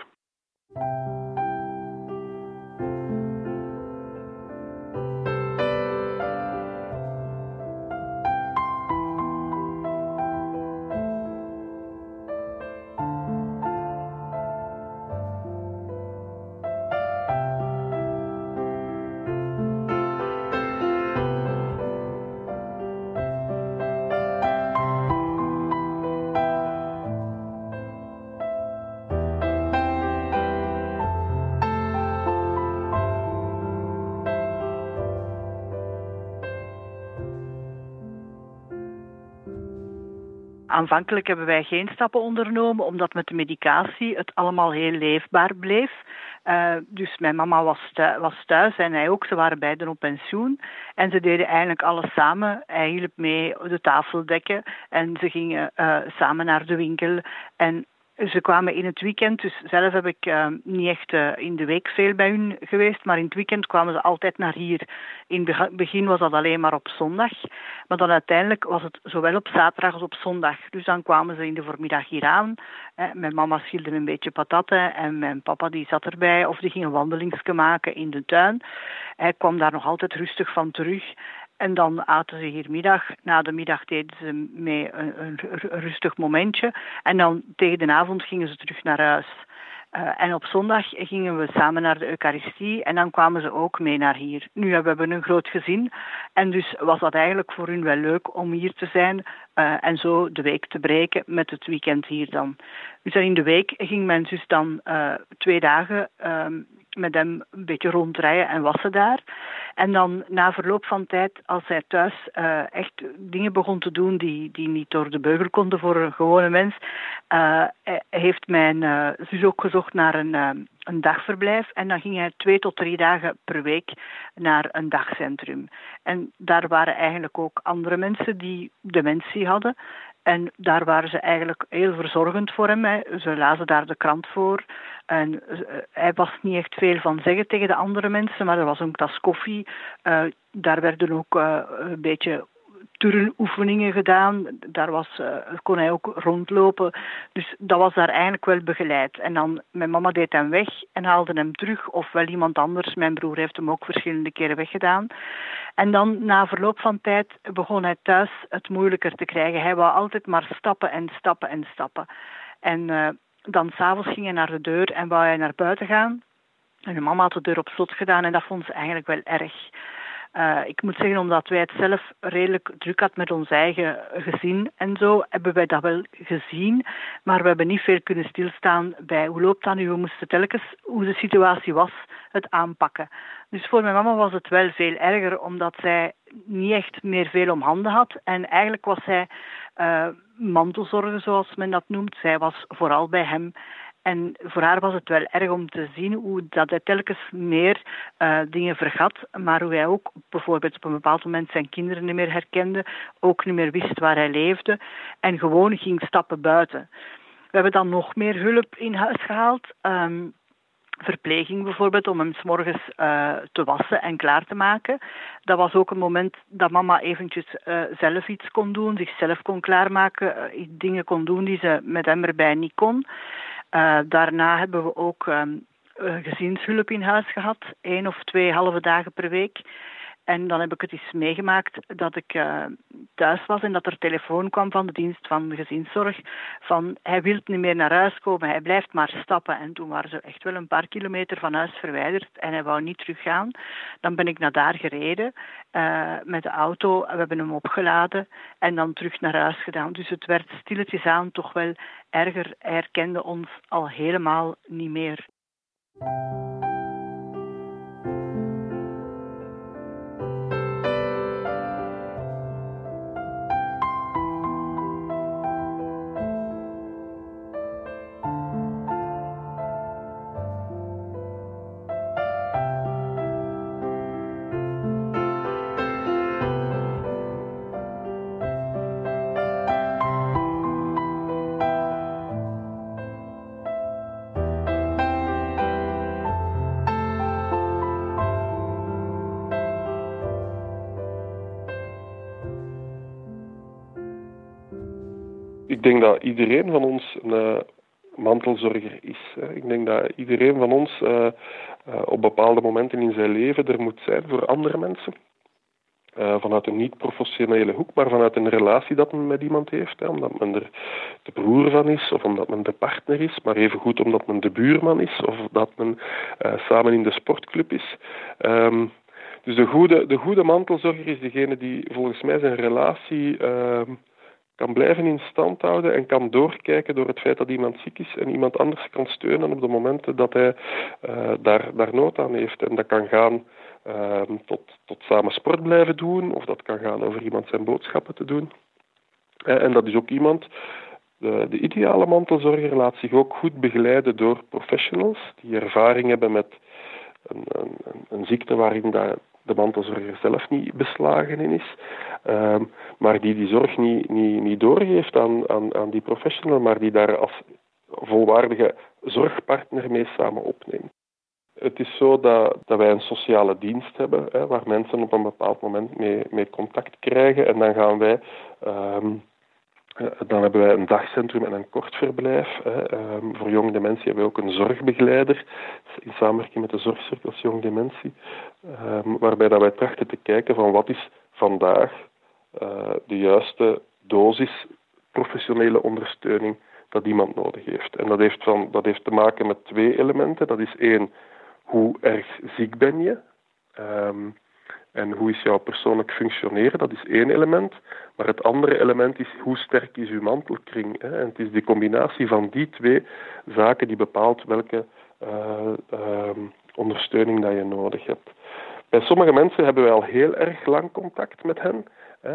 [SPEAKER 6] Aanvankelijk hebben wij geen stappen ondernomen, omdat met de medicatie het allemaal heel leefbaar bleef. Dus mijn mama was thuis en hij ook. Ze waren beiden op pensioen. En ze deden eigenlijk alles samen. Hij hielp mee de tafel dekken. En ze gingen samen naar de winkel. En ze kwamen in het weekend, dus zelf heb ik niet echt in de week veel bij hun geweest, maar in het weekend kwamen ze altijd naar hier. In het begin was dat alleen maar op zondag, maar dan uiteindelijk was het zowel op zaterdag als op zondag. Dus dan kwamen ze in de voormiddag hier aan. Mijn mama schilde een beetje patatten en mijn papa die zat erbij of die ging een wandelingsje maken in de tuin. Hij kwam daar nog altijd rustig van terug. En dan aten ze hier middag. Na de middag deden ze mee een rustig momentje. En dan tegen de avond gingen ze terug naar huis. En op zondag gingen we samen naar de Eucharistie en dan kwamen ze ook mee naar hier. Nu hebben we een groot gezin en dus was dat eigenlijk voor hun wel leuk om hier te zijn en zo de week te breken met het weekend hier dan. Dus in de week ging mijn zus dan 2 dagen met hem een beetje rondrijden en wassen daar. En dan na verloop van tijd, als hij thuis echt dingen begon te doen die niet door de beugel konden voor een gewone mens, heeft mijn zus ook gezocht naar een dagverblijf. En dan ging hij 2 tot 3 dagen per week naar een dagcentrum. En daar waren eigenlijk ook andere mensen die dementie hadden. En daar waren ze eigenlijk heel verzorgend voor hem. Ze lazen daar de krant voor. En hij was niet echt veel van zeggen tegen de andere mensen, maar er was een tas koffie. Daar werden ook een beetje turnoefeningen gedaan. Daar kon hij ook rondlopen. Dus dat was daar eigenlijk wel begeleid. En dan, mijn mama deed hem weg en haalde hem terug. Ofwel iemand anders. Mijn broer heeft hem ook verschillende keren weggedaan. En dan, na verloop van tijd, begon hij thuis het moeilijker te krijgen. Hij wou altijd maar stappen en stappen en stappen. En dan s'avonds ging hij naar de deur en wou hij naar buiten gaan. En mijn mama had de deur op slot gedaan en dat vond ze eigenlijk wel erg. Ik moet zeggen, omdat wij het zelf redelijk druk hadden met ons eigen gezin en zo, hebben wij dat wel gezien. Maar we hebben niet veel kunnen stilstaan bij hoe loopt dat nu. We moesten telkens, hoe de situatie was, het aanpakken. Dus voor mijn mama was het wel veel erger, omdat zij niet echt meer veel om handen had. En eigenlijk was zij mantelzorger, zoals men dat noemt. Zij was vooral bij hem. En voor haar was het wel erg om te zien hoe dat hij telkens meer dingen vergat, maar hoe hij ook bijvoorbeeld op een bepaald moment zijn kinderen niet meer herkende, ook niet meer wist waar hij leefde en gewoon ging stappen buiten. We hebben dan nog meer hulp in huis gehaald. Verpleging bijvoorbeeld, om hem 's morgens te wassen en klaar te maken. Dat was ook een moment dat mama eventjes zelf iets kon doen, zichzelf kon klaarmaken, dingen kon doen die ze met hem erbij niet kon. Daarna hebben we ook gezinshulp in huis gehad, 1 of 2 halve dagen per week. En dan heb ik het eens meegemaakt dat ik thuis was en dat er telefoon kwam van de dienst van de gezinszorg van hij wil niet meer naar huis komen, hij blijft maar stappen. En toen waren ze echt wel een paar kilometer van huis verwijderd en hij wou niet teruggaan. Dan ben ik naar daar gereden met de auto, we hebben hem opgeladen en dan terug naar huis gedaan. Dus het werd stilletjes aan toch wel erger. Hij herkende ons al helemaal niet meer.
[SPEAKER 3] Ik denk dat iedereen van ons een mantelzorger is. Ik denk dat iedereen van ons op bepaalde momenten in zijn leven er moet zijn voor andere mensen. Vanuit een niet-professionele hoek, maar vanuit een relatie dat men met iemand heeft. Omdat men er de broer van is, of omdat men de partner is, maar evengoed omdat men de buurman is, of dat men samen in de sportclub is. Dus de goede mantelzorger is degene die volgens mij zijn relatie kan blijven in stand houden en kan doorkijken door het feit dat iemand ziek is en iemand anders kan steunen op de momenten dat hij daar nood aan heeft. En dat kan gaan tot samen sport blijven doen, of dat kan gaan over iemand zijn boodschappen te doen. En dat is ook iemand, de ideale mantelzorger laat zich ook goed begeleiden door professionals die ervaring hebben met een ziekte waarin de mantelzorger zelf niet beslagen in is, maar die zorg niet doorgeeft aan die professional, maar die daar als volwaardige zorgpartner mee samen opneemt. Het is zo dat wij een sociale dienst hebben, waar mensen op een bepaald moment mee contact krijgen. En dan gaan wij, dan hebben wij een dagcentrum en een kortverblijf. Voor jonge dementie hebben we ook een zorgbegeleider, in samenwerking met de zorgcirkels Jong Dementie, waarbij dat wij trachten te kijken van wat is vandaag de juiste dosis professionele ondersteuning dat iemand nodig heeft. En dat heeft te maken met 2 elementen. Dat is 1, hoe erg ziek ben je? En hoe is jouw persoonlijk functioneren? Dat is 1 element. Maar het andere element is, hoe sterk is uw mantelkring? En het is die combinatie van die 2 zaken die bepaalt welke ondersteuning dat je nodig hebt. Bij sommige mensen hebben wij al heel erg lang contact met hen.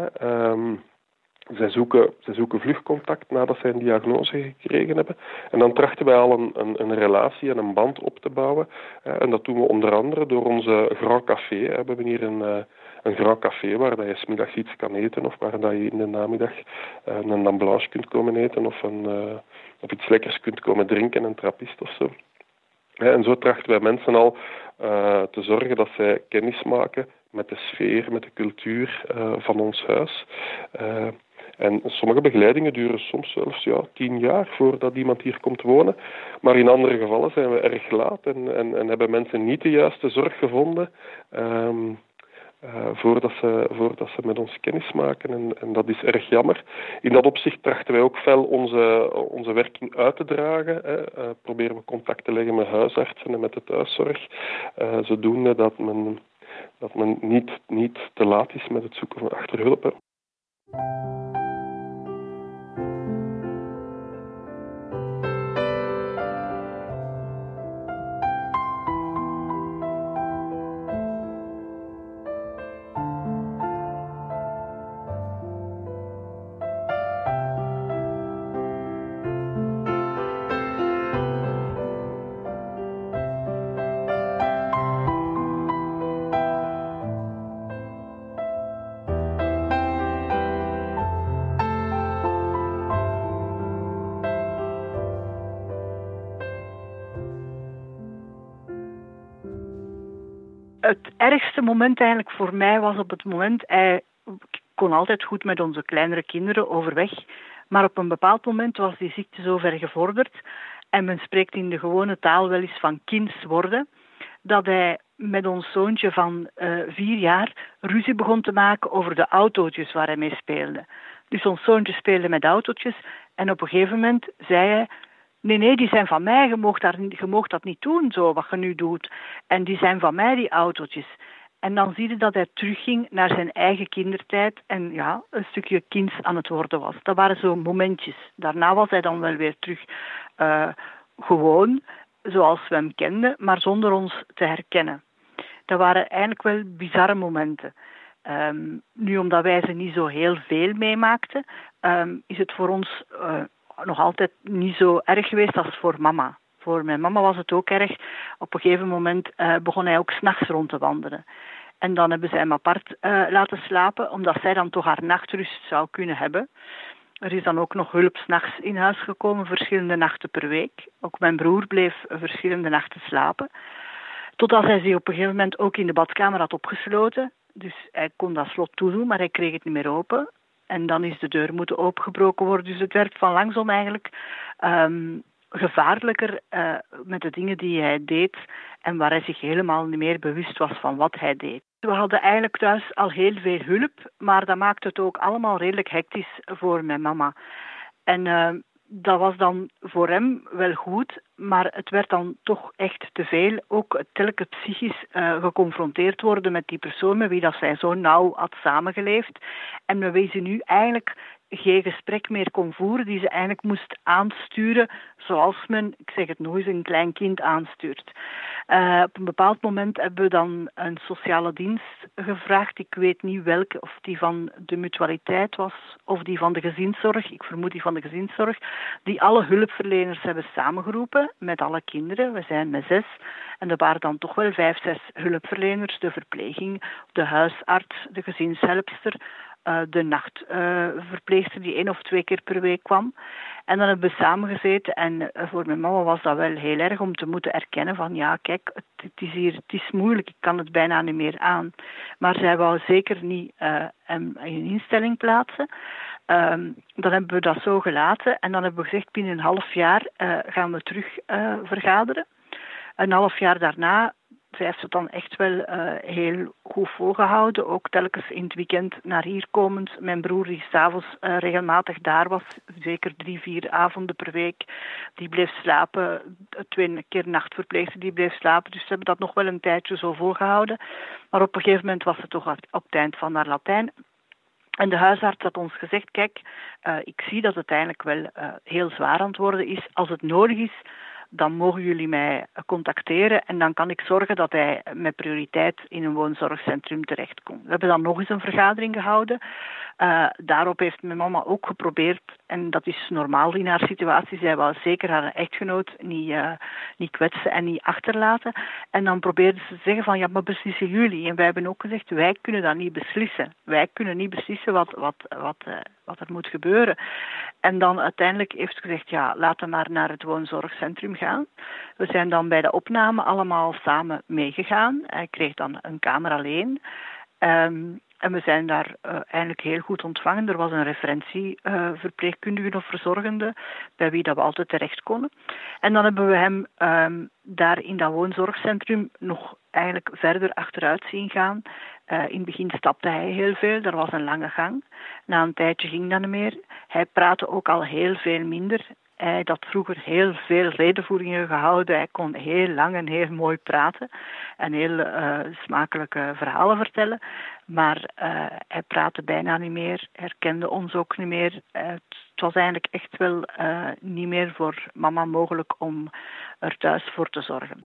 [SPEAKER 3] Zij zoeken vlug contact nadat zij een diagnose gekregen hebben. En dan trachten wij al een relatie en een band op te bouwen. En dat doen we onder andere door onze Grand Café. We hebben hier een Grand Café waar dat je 's middags iets kan eten of waar dat je in de namiddag een dame blanche kunt komen eten of iets lekkers kunt komen drinken, een trappist of zo. En zo trachten wij mensen al te zorgen dat zij kennis maken met de sfeer, met de cultuur van ons huis. En sommige begeleidingen duren soms zelfs 10 jaar voordat iemand hier komt wonen. Maar in andere gevallen zijn we erg laat en hebben mensen niet de juiste zorg gevonden voordat ze met ons kennis maken. En dat is erg jammer. In dat opzicht trachten wij ook fel onze werking uit te dragen. Proberen we contact te leggen met huisartsen en met de thuiszorg. Zodoende dat men niet te laat is met het zoeken van achterhulp.
[SPEAKER 6] Het ergste moment eigenlijk voor mij was op het moment, ik kon altijd goed met onze kleinere kinderen overweg, maar op een bepaald moment was die ziekte zo ver gevorderd en men spreekt in de gewone taal wel eens van kinds worden, dat hij met ons zoontje van 4 jaar ruzie begon te maken over de autootjes waar hij mee speelde. Dus ons zoontje speelde met autootjes en op een gegeven moment zei hij: Nee, die zijn van mij, je moogt dat niet doen, zo wat je nu doet. En die zijn van mij, die autootjes. En dan zie je dat hij terugging naar zijn eigen kindertijd en een stukje kinds aan het worden was. Dat waren zo momentjes. Daarna was hij dan wel weer terug gewoon, zoals we hem kenden, maar zonder ons te herkennen. Dat waren eigenlijk wel bizarre momenten. Nu, omdat wij ze niet zo heel veel meemaakten, is het voor ons nog altijd niet zo erg geweest als voor mama. Voor mijn mama was het ook erg. Op een gegeven moment begon hij ook 's nachts rond te wandelen. En dan hebben zij hem apart laten slapen, omdat zij dan toch haar nachtrust zou kunnen hebben. Er is dan ook nog hulp 's nachts in huis gekomen, verschillende nachten per week. Ook mijn broer bleef verschillende nachten slapen. Totdat hij zich op een gegeven moment ook in de badkamer had opgesloten. Dus hij kon dat slot toedoen, maar hij kreeg het niet meer open. En dan is de deur moeten opengebroken worden. Dus het werd van langsom eigenlijk gevaarlijker met de dingen die hij deed en waar hij zich helemaal niet meer bewust was van wat hij deed. We hadden eigenlijk thuis al heel veel hulp, maar dat maakte het ook allemaal redelijk hectisch voor mijn mama. En dat was dan voor hem wel goed, maar het werd dan toch echt te veel. Ook telkens psychisch geconfronteerd worden met die persoon met wie dat zij zo nauw had samengeleefd. En met wie ze nu eigenlijk geen gesprek meer kon voeren, die ze eigenlijk moest aansturen zoals men, ik zeg het nog eens, een klein kind aanstuurt. Op een bepaald moment hebben we dan een sociale dienst gevraagd. Ik weet niet welke, of die van de mutualiteit was of die van de gezinszorg. Ik vermoed die van de gezinszorg. Die alle hulpverleners hebben samengeroepen met alle kinderen. We zijn met 6. En er waren dan toch wel 5, 6 hulpverleners. De verpleging, de huisarts, de gezinshelpster, de nachtverpleegster die 1 of 2 keer per week kwam. En dan hebben we samengezeten en voor mijn mama was dat wel heel erg om te moeten erkennen van ja, kijk, het is moeilijk, ik kan het bijna niet meer aan. Maar zij wou zeker niet een instelling plaatsen. Dan hebben we dat zo gelaten en dan hebben we gezegd binnen een half jaar gaan we terug vergaderen. Een half jaar daarna, zij heeft het dan echt wel heel goed volgehouden. Ook telkens in het weekend naar hier komend. Mijn broer die s'avonds regelmatig daar was, zeker 3, 4 avonden per week. Die bleef slapen, 2 keer nachtverpleegster die bleef slapen. Dus ze hebben dat nog wel een tijdje zo volgehouden. Maar op een gegeven moment was het toch op het eind van haar Latijn. En de huisarts had ons gezegd, kijk, ik zie dat het eigenlijk wel heel zwaar aan het worden is. Als het nodig is, dan mogen jullie mij contacteren en dan kan ik zorgen dat hij met prioriteit in een woonzorgcentrum terechtkomt. We hebben dan nog eens een vergadering gehouden. Daarop heeft mijn mama ook geprobeerd, en dat is normaal in haar situatie, zij wou zeker haar echtgenoot niet kwetsen en niet achterlaten. En dan probeerde ze te zeggen van, ja, maar beslissen jullie. En wij hebben ook gezegd, wij kunnen dat niet beslissen. Wij kunnen niet beslissen wat er moet gebeuren. En dan uiteindelijk heeft ze gezegd, ja, laten we maar naar het woonzorgcentrum gaan. We zijn dan bij de opname allemaal samen meegegaan. Hij kreeg dan een kamer alleen. En we zijn daar eigenlijk heel goed ontvangen. Er was een referentieverpleegkundige of verzorgende bij wie dat we altijd terecht konden. En dan hebben we hem daar in dat woonzorgcentrum nog eigenlijk verder achteruit zien gaan. In het begin stapte hij heel veel, er was een lange gang. Na een tijdje ging dat niet meer. Hij praatte ook al heel veel minder. Hij had vroeger heel veel redenvoeringen gehouden. Hij kon heel lang en heel mooi praten en heel smakelijke verhalen vertellen. Maar hij praatte bijna niet meer, herkende ons ook niet meer. Het was eigenlijk echt wel niet meer voor mama mogelijk om er thuis voor te zorgen.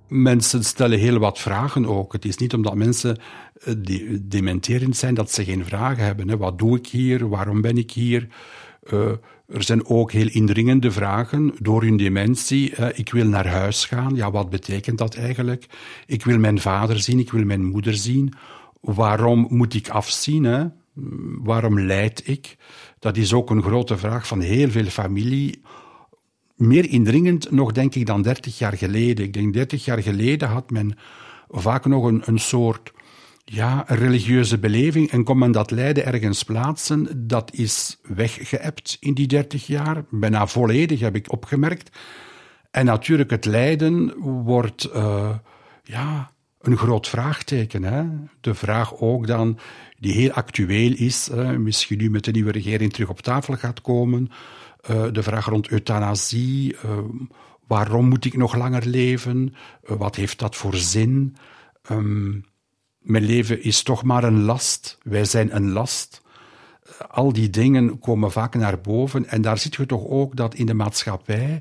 [SPEAKER 4] Mensen stellen heel wat vragen ook. Het is niet omdat mensen dementerend zijn dat ze geen vragen hebben. Hè. Wat doe ik hier? Waarom ben ik hier? Er zijn ook heel indringende vragen door hun dementie. Ik wil naar huis gaan. Ja, wat betekent dat eigenlijk? Ik wil mijn vader zien, ik wil mijn moeder zien. Waarom moet ik afzien? Hè? Waarom lijd ik? Dat is ook een grote vraag van heel veel familie. Meer indringend nog, denk ik, dan 30 jaar geleden. Ik denk 30 jaar geleden had men vaak nog een soort religieuze beleving en kon men dat lijden ergens plaatsen. Dat is weggeëpt in die 30 jaar. Bijna volledig, heb ik opgemerkt. En natuurlijk, het lijden wordt een groot vraagteken. Hè? De vraag ook dan, die heel actueel is, misschien nu met de nieuwe regering terug op tafel gaat komen. De vraag rond euthanasie. Waarom moet ik nog langer leven? Wat heeft dat voor zin? Mijn leven is toch maar een last. Wij zijn een last. Al die dingen komen vaak naar boven. En daar zie je toch ook dat in de maatschappij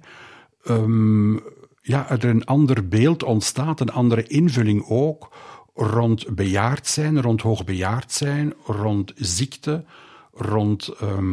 [SPEAKER 4] er een ander beeld ontstaat, een andere invulling ook, rond bejaard zijn, rond hoogbejaard zijn, rond ziekte, rond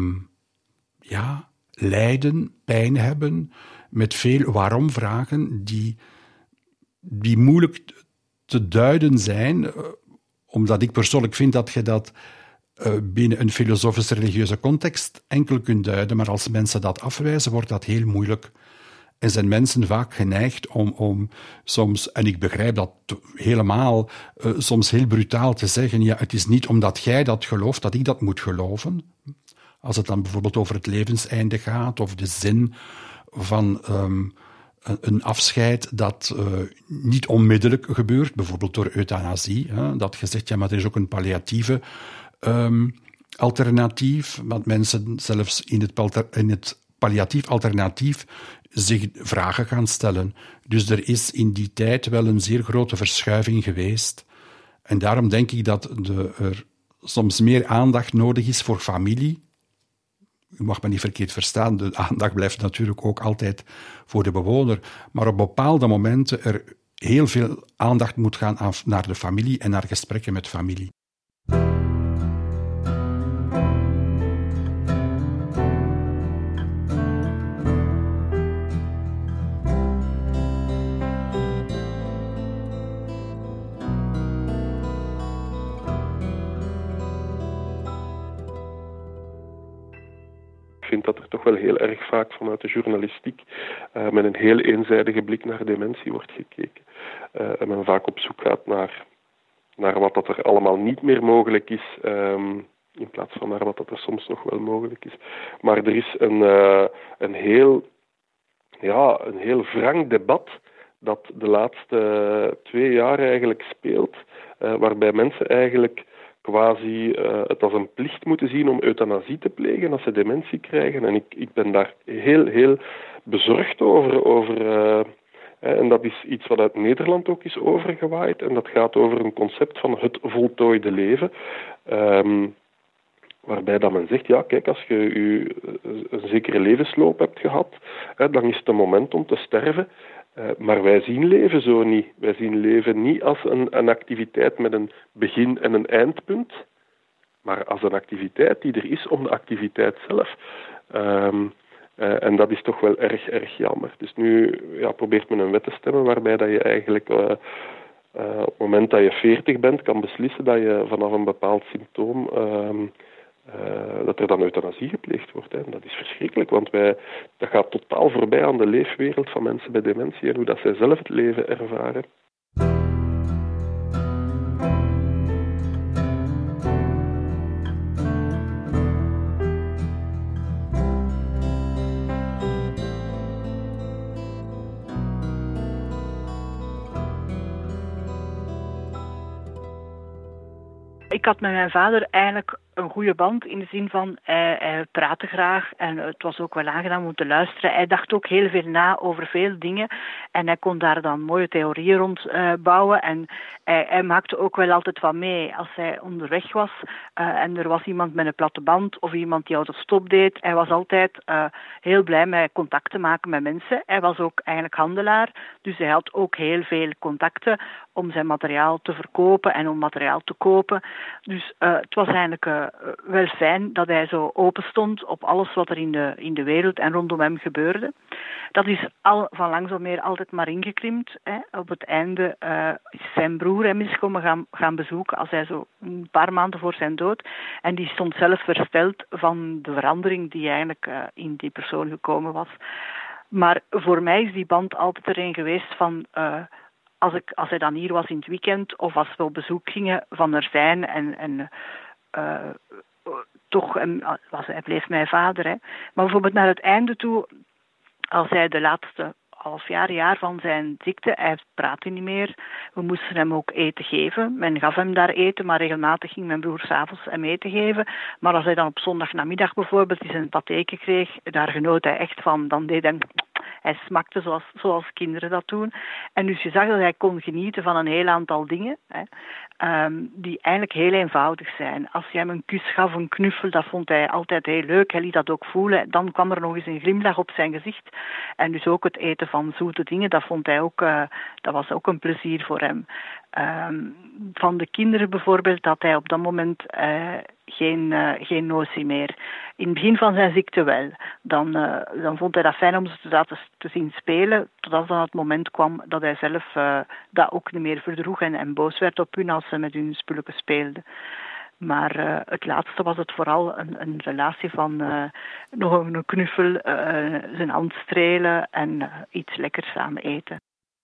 [SPEAKER 4] lijden, pijn hebben, met veel waarom-vragen die moeilijk te duiden zijn, omdat ik persoonlijk vind dat je dat binnen een filosofische religieuze context enkel kunt duiden, maar als mensen dat afwijzen, wordt dat heel moeilijk. En zijn mensen vaak geneigd om soms, en ik begrijp dat helemaal, soms heel brutaal te zeggen, ja, het is niet omdat jij dat gelooft dat ik dat moet geloven. Als het dan bijvoorbeeld over het levenseinde gaat, of de zin van een afscheid dat niet onmiddellijk gebeurt, bijvoorbeeld door euthanasie. Dat gezegd, ja, maar er is ook een palliatieve alternatief, want mensen zelfs in het palliatief alternatief zich vragen gaan stellen. Dus er is in die tijd wel een zeer grote verschuiving geweest. En daarom denk ik dat er soms meer aandacht nodig is voor familie. U mag me niet verkeerd verstaan, de aandacht blijft natuurlijk ook altijd voor de bewoner. Maar op bepaalde momenten er heel veel aandacht moet gaan naar de familie en naar gesprekken met familie.
[SPEAKER 3] Ik vind dat er toch wel heel erg vaak vanuit de journalistiek met een heel eenzijdige blik naar dementie wordt gekeken. En men vaak op zoek gaat naar wat dat er allemaal niet meer mogelijk is, in plaats van naar wat dat er soms nog wel mogelijk is. Maar er is een heel wrang debat dat de laatste 2 jaar eigenlijk speelt, waarbij mensen eigenlijk quasi het als een plicht moeten zien om euthanasie te plegen als ze dementie krijgen. En ik ben daar heel, heel bezorgd over. En dat is iets wat uit Nederland ook is overgewaaid. En dat gaat over een concept van het voltooide leven. Waarbij dat men zegt, ja, kijk, als je een zekere levensloop hebt gehad, dan is het een moment om te sterven. Maar wij zien leven zo niet. Wij zien leven niet als een activiteit met een begin- en een eindpunt, maar als een activiteit die er is om de activiteit zelf. En dat is toch wel erg, erg jammer. Dus nu probeert men een wet te stemmen waarbij dat je eigenlijk op het moment dat je 40 bent kan beslissen dat je vanaf een bepaald symptoom dat er dan euthanasie gepleegd wordt. Hè. En dat is verschrikkelijk, want dat gaat totaal voorbij aan de leefwereld van mensen met dementie en hoe dat zij zelf het leven ervaren.
[SPEAKER 6] Ik had met mijn vader eigenlijk een goede band in de zin van hij praatte graag en het was ook wel aangenaam om te luisteren. Hij dacht ook heel veel na over veel dingen en hij kon daar dan mooie theorieën rond bouwen en hij maakte ook wel altijd wat mee als hij onderweg was en er was iemand met een platte band of iemand die autostop deed. Hij was altijd heel blij met contact te maken met mensen. Hij was ook eigenlijk handelaar, dus hij had ook heel veel contacten om zijn materiaal te verkopen en om materiaal te kopen. Dus het was eigenlijk wel fijn dat hij zo open stond op alles wat er in de wereld en rondom hem gebeurde. Dat is al van langs of meer altijd maar ingekrimpt. Hè. Op het einde is zijn broer hem eens gaan bezoeken als hij zo een paar maanden voor zijn dood. En die stond zelf versteld van de verandering die eigenlijk in die persoon gekomen was. Maar voor mij is die band altijd erin geweest van als hij dan hier was in het weekend of als we op bezoek gingen van er zijn en toch, hij bleef mijn vader. Hè. Maar bijvoorbeeld naar het einde toe, als hij de laatste jaar van zijn ziekte, hij praatte niet meer. We moesten hem ook eten geven. Men gaf hem daar eten, maar regelmatig ging mijn broer 's avonds hem eten geven. Maar als hij dan op zondagnamiddag bijvoorbeeld eens een patéke kreeg, daar genoot hij echt van. Dan deed hij smakte zoals kinderen dat doen. En dus je zag dat hij kon genieten van een heel aantal dingen, hè, die eigenlijk heel eenvoudig zijn. Als je hem een kus gaf, een knuffel, dat vond hij altijd heel leuk. Hij liet dat ook voelen. Dan kwam er nog eens een glimlach op zijn gezicht. En dus ook het eten van zoete dingen, dat vond hij ook, dat was ook een plezier voor hem. Van de kinderen bijvoorbeeld had hij op dat moment geen notie meer. In het begin van zijn ziekte wel. Dan vond hij dat fijn om ze te zien spelen, totdat dan het moment kwam dat hij zelf dat ook niet meer verdroeg en boos werd op hun als ze met hun spullen speelden. Maar het laatste was het vooral een relatie van nog een knuffel, zijn hand strelen en iets lekkers samen eten.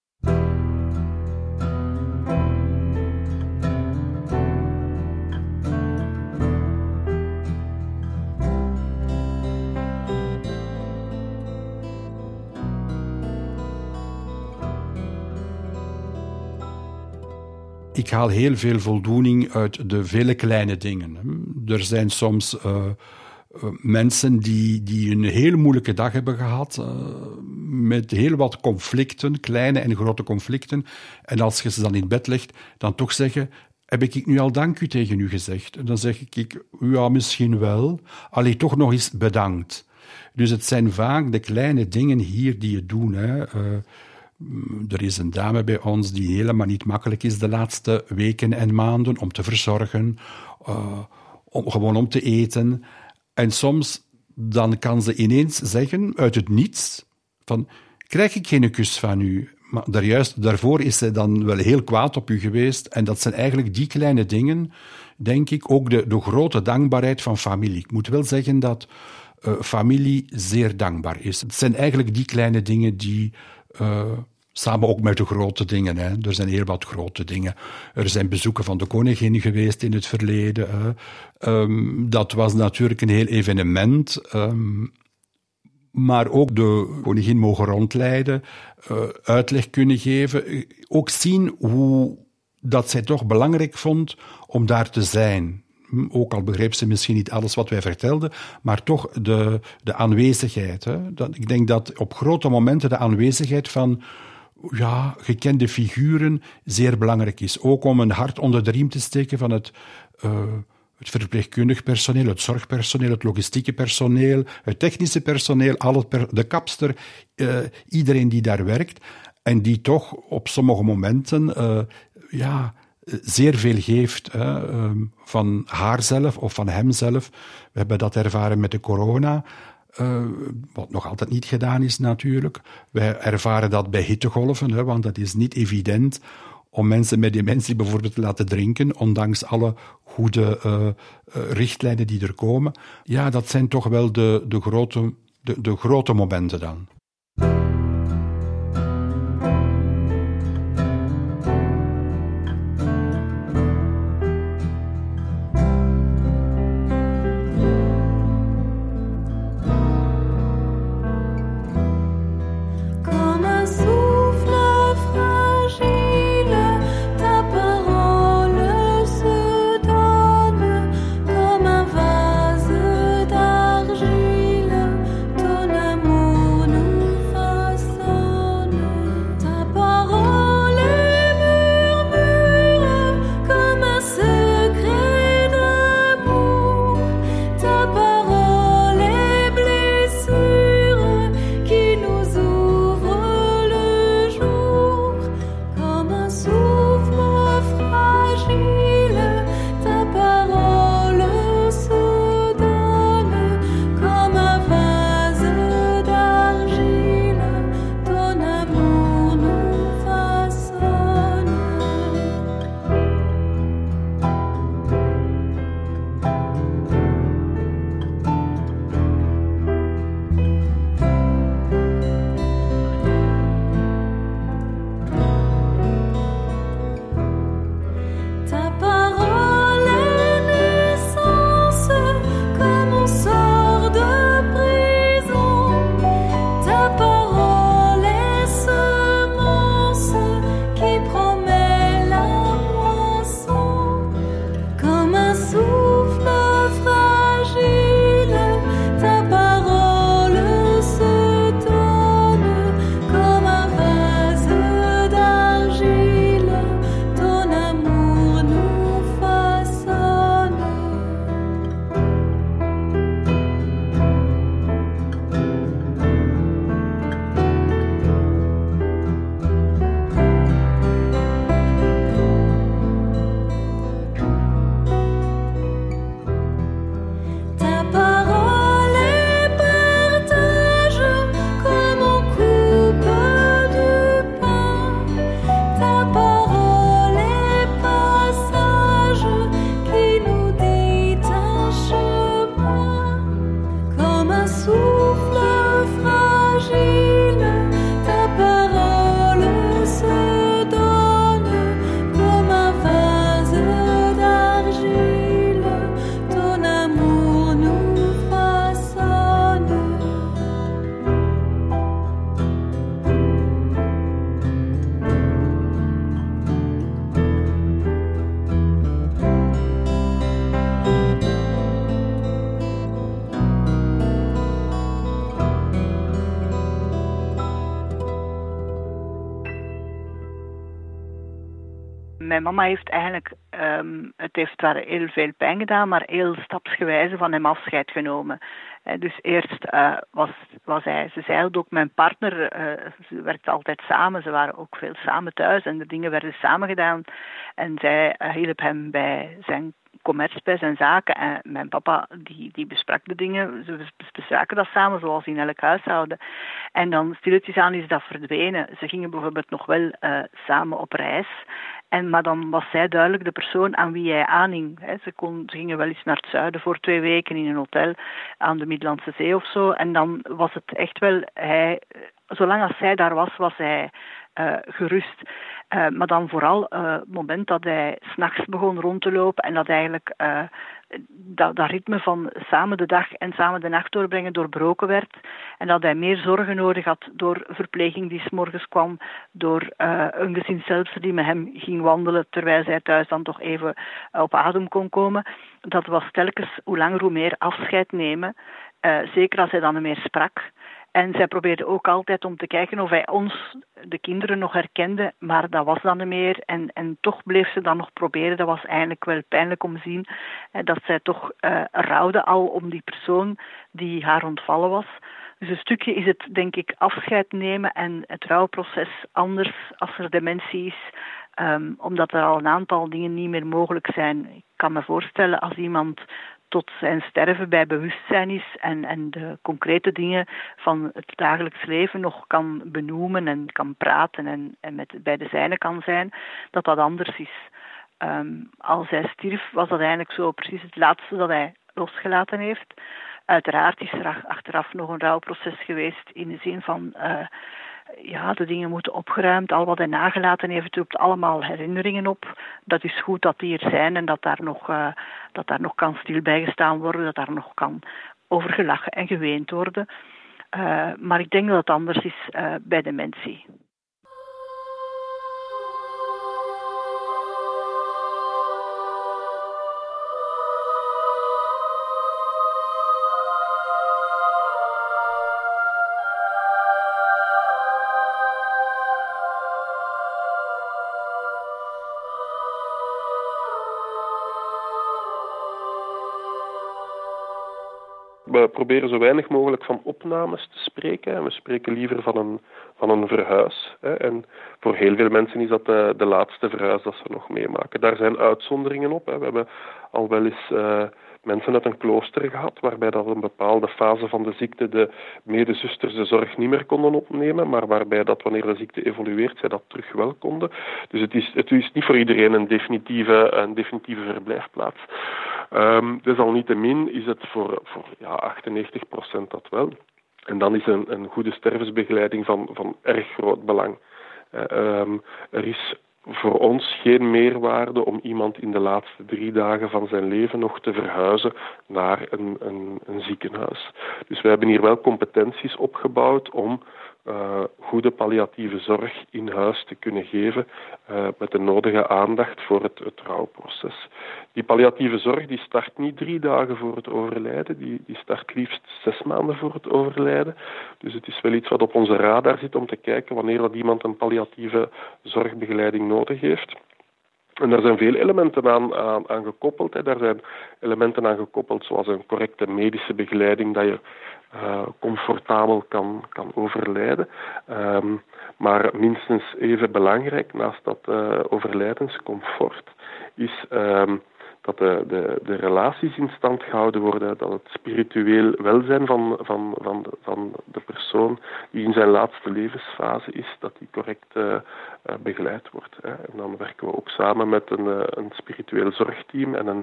[SPEAKER 4] Ik haal heel veel voldoening uit de vele kleine dingen. Er zijn soms mensen die een heel moeilijke dag hebben gehad, met heel wat conflicten, kleine en grote conflicten. En als je ze dan in bed legt, dan toch zeggen, heb ik nu al dank u tegen u gezegd? En dan zeg ik, ja, misschien wel. Allee, toch nog eens bedankt. Dus het zijn vaak de kleine dingen hier die je doen, hè. Er is een dame bij ons die helemaal niet makkelijk is de laatste weken en maanden om te verzorgen, gewoon om te eten. En soms dan kan ze ineens zeggen, uit het niets, van, krijg ik geen kus van u? Maar juist daarvoor is ze dan wel heel kwaad op u geweest. En dat zijn eigenlijk die kleine dingen, denk ik, ook de grote dankbaarheid van familie. Ik moet wel zeggen dat familie zeer dankbaar is. Het zijn eigenlijk die kleine dingen die... samen ook met de grote dingen. Hè. Er zijn heel wat grote dingen. Er zijn bezoeken van de koningin geweest in het verleden. Dat was natuurlijk een heel evenement. Maar ook de koningin mogen rondleiden, uitleg kunnen geven. Ook zien hoe dat zij toch belangrijk vond om daar te zijn. Ook al begreep ze misschien niet alles wat wij vertelden, maar toch de aanwezigheid. Hè. Ik denk dat op grote momenten de aanwezigheid van gekende figuren zeer belangrijk is. Ook om een hart onder de riem te steken van het verpleegkundig personeel, het zorgpersoneel, het logistieke personeel, het technische personeel, de kapster, iedereen die daar werkt en die toch op sommige momenten zeer veel geeft van haarzelf of van hemzelf. We hebben dat ervaren met de corona, wat nog altijd niet gedaan is natuurlijk. Wij ervaren dat bij hittegolven, want dat is niet evident om mensen met dementie bijvoorbeeld te laten drinken, ondanks alle goede richtlijnen die er komen. Ja, dat zijn toch wel de grote momenten dan.
[SPEAKER 7] Comme un
[SPEAKER 6] mijn mama heeft eigenlijk, het heeft haar heel veel pijn gedaan, maar heel stapsgewijze van hem afscheid genomen. Dus eerst was hij, ze zei ook, mijn partner, ze werkte altijd samen, ze waren ook veel samen thuis en de dingen werden samen gedaan. En zij hielp hem bij zijn commerce, bij zijn zaken. En mijn papa, die besprak de dingen, ze bespraken dat samen, zoals in elk huishouden. En dan stilletjes aan is dat verdwenen. Ze gingen bijvoorbeeld nog wel samen op reis. Maar dan was zij duidelijk de persoon aan wie hij aanhing. Ze gingen wel eens naar het zuiden voor 2 weken in een hotel aan de Middellandse Zee of zo. En dan was het echt wel, zolang als zij daar was hij gerust. Maar dan vooral het moment dat hij 's nachts begon rond te lopen en dat eigenlijk dat ritme van samen de dag en samen de nacht doorbrengen doorbroken werd. En dat hij meer zorgen nodig had door verpleging die 's morgens kwam, door een gezinshelpster die met hem ging wandelen terwijl zij thuis dan toch even op adem kon komen. Dat was telkens hoe langer hoe meer afscheid nemen. Zeker als hij dan meer sprak. En zij probeerde ook altijd om te kijken of hij ons, de kinderen, nog herkende, maar dat was dan niet meer. En toch bleef ze dan nog proberen. Dat was eigenlijk wel pijnlijk om te zien, dat zij toch rouwde al om die persoon die haar ontvallen was. Dus een stukje is het, denk ik, afscheid nemen en het rouwproces anders als er dementie is. Omdat er al een aantal dingen niet meer mogelijk zijn. Ik kan me voorstellen als iemand tot zijn sterven bij bewustzijn is en de concrete dingen van het dagelijks leven nog kan benoemen en kan praten en bij de zijne kan zijn, dat anders is. Als hij stierf was dat eigenlijk zo precies het laatste dat hij losgelaten heeft. Uiteraard is er achteraf nog een rouwproces geweest in de zin van de dingen moeten opgeruimd. Al wat hij nagelaten heeft, roept allemaal herinneringen op. Dat is goed dat die er zijn en dat daar nog kan stil bij gestaan worden, dat daar nog kan over gelachen en geweend worden. Maar ik denk dat het anders is bij dementie.
[SPEAKER 3] We proberen zo weinig mogelijk van opnames te spreken. En we spreken liever van een verhuis. En voor heel veel mensen is dat de laatste verhuis dat ze nog meemaken. Daar zijn uitzonderingen op. We hebben al wel eens mensen uit een klooster gehad, waarbij dat een bepaalde fase van de ziekte de medezusters de zorg niet meer konden opnemen, maar waarbij dat wanneer de ziekte evolueert, zij dat terug wel konden. Dus het is niet voor iedereen een definitieve verblijfplaats. Desalniettemin is het voor 98% dat wel. En dan is een goede stervensbegeleiding van erg groot belang. Er is voor ons geen meerwaarde om iemand in de laatste 3 dagen van zijn leven nog te verhuizen naar een ziekenhuis. Dus wij hebben hier wel competenties opgebouwd om goede palliatieve zorg in huis te kunnen geven met de nodige aandacht voor het rouwproces. Die palliatieve zorg die start niet 3 dagen voor het overlijden, die start liefst 6 maanden voor het overlijden. Dus het is wel iets wat op onze radar zit om te kijken wanneer dat iemand een palliatieve zorgbegeleiding nodig heeft. En daar zijn veel elementen aan gekoppeld. Hè. Daar zijn elementen aan gekoppeld zoals een correcte medische begeleiding, dat je comfortabel kan overlijden. Maar minstens even belangrijk, naast dat overlijdenscomfort, is dat de relaties in stand gehouden worden, dat het spiritueel welzijn van de persoon die in zijn laatste levensfase is, dat die correct begeleid wordt. En dan werken we ook samen met een spiritueel zorgteam en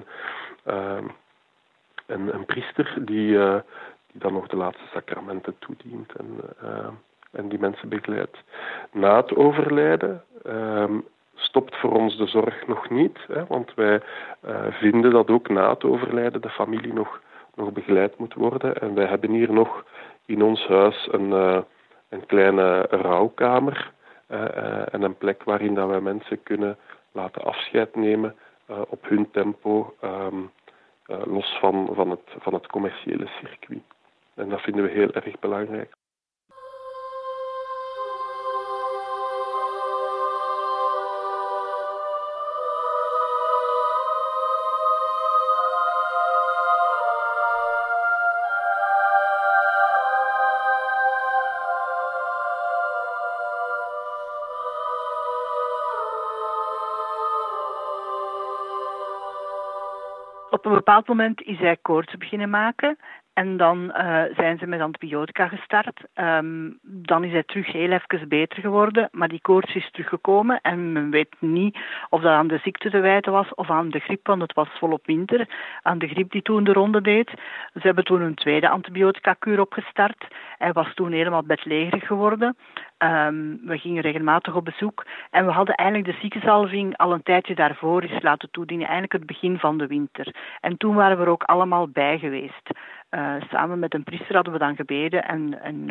[SPEAKER 3] een priester die dan nog de laatste sacramenten toedient en die mensen begeleidt. Na het overlijden stopt voor ons de zorg nog niet, want wij vinden dat ook na het overlijden de familie nog begeleid moet worden. En wij hebben hier nog in ons huis een kleine rouwkamer en een plek waarin dat wij mensen kunnen laten afscheid nemen op hun tempo, los van het commerciële circuit. En dat vinden we heel erg belangrijk.
[SPEAKER 6] Op een bepaald moment is hij koorts beginnen maken. En dan zijn ze met antibiotica gestart. Dan is hij terug heel even beter geworden. Maar die koorts is teruggekomen. En men weet niet of dat aan de ziekte te wijten was of aan de griep. Want het was volop winter. Aan de griep die toen de ronde deed. Ze hebben toen een tweede antibiotica-kuur opgestart. Hij was toen helemaal bedlegerig geworden. We gingen regelmatig op bezoek. En we hadden eigenlijk de ziekenzalving al een tijdje daarvoor eens laten toedienen. Eigenlijk het begin van de winter. En toen waren we er ook allemaal bij geweest. Samen met een priester hadden we dan gebeden en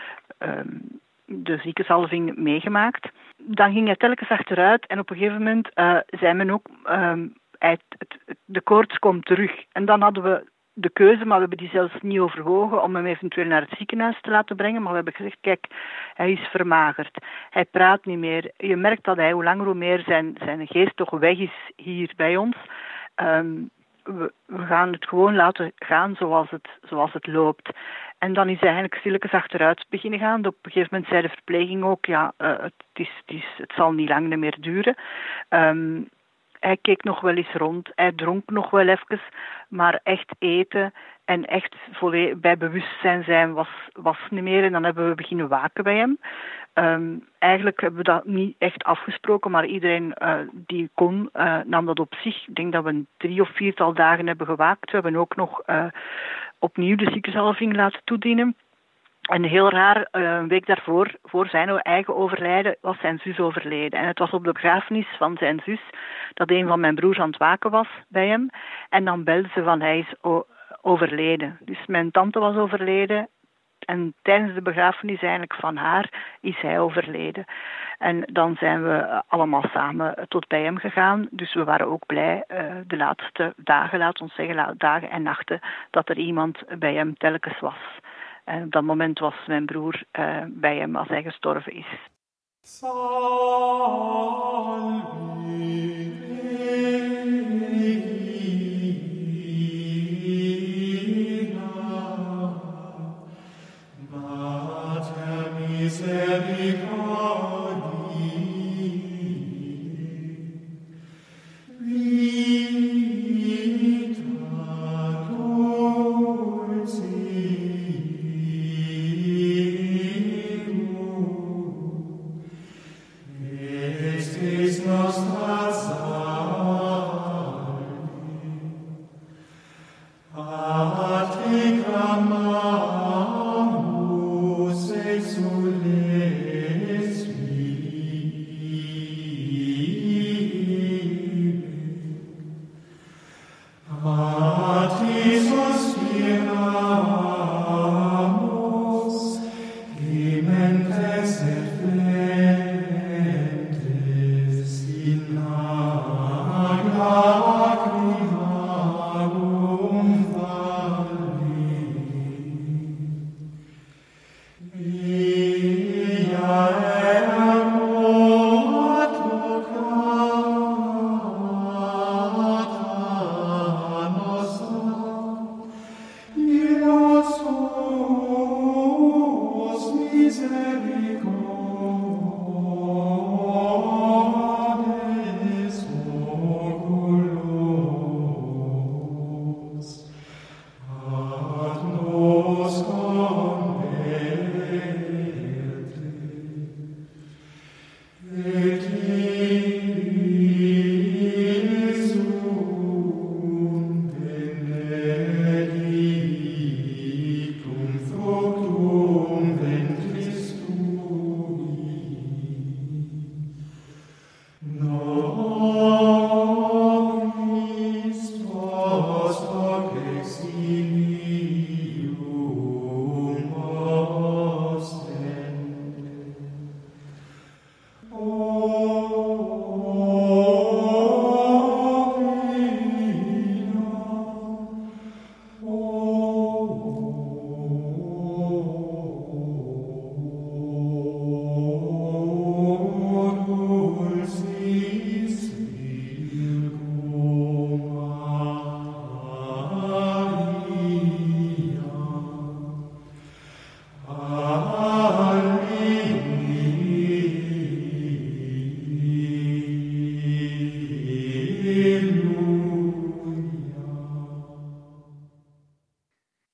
[SPEAKER 6] de ziekenzalving meegemaakt. Dan ging hij telkens achteruit en op een gegeven moment zei men ook, de koorts komt terug. En dan hadden we de keuze, maar we hebben die zelfs niet overwogen om hem eventueel naar het ziekenhuis te laten brengen. Maar we hebben gezegd, kijk, hij is vermagerd. Hij praat niet meer. Je merkt dat hij hoe langer hoe meer zijn geest toch weg is hier bij ons. We gaan het gewoon laten gaan zoals het loopt. En dan is hij eigenlijk stilletjes achteruit beginnen gaan. Op een gegeven moment zei de verpleging ook, het zal niet lang meer duren. Hij keek nog wel eens rond, hij dronk nog wel even, maar echt eten en echt bij bewustzijn zijn was niet meer. En dan hebben we beginnen waken bij hem. Eigenlijk hebben we dat niet echt afgesproken, maar iedereen die kon nam dat op zich. Ik denk dat we 3 of 4 dagen hebben gewaakt. We hebben ook nog opnieuw de ziekenzalving laten toedienen. En heel raar, een week daarvoor, voor zijn eigen overlijden, was zijn zus overleden. En het was op de begrafenis van zijn zus dat een van mijn broers aan het waken was bij hem. En dan belde ze van hij is overleden. Dus mijn tante was overleden. En tijdens de begrafenis eigenlijk van haar is hij overleden. En dan zijn we allemaal samen tot bij hem gegaan. Dus we waren ook blij de laatste dagen, laat ons zeggen, dagen en nachten, dat er iemand bij hem telkens was. En op dat moment was mijn broer bij hem als hij gestorven is.
[SPEAKER 9] Exules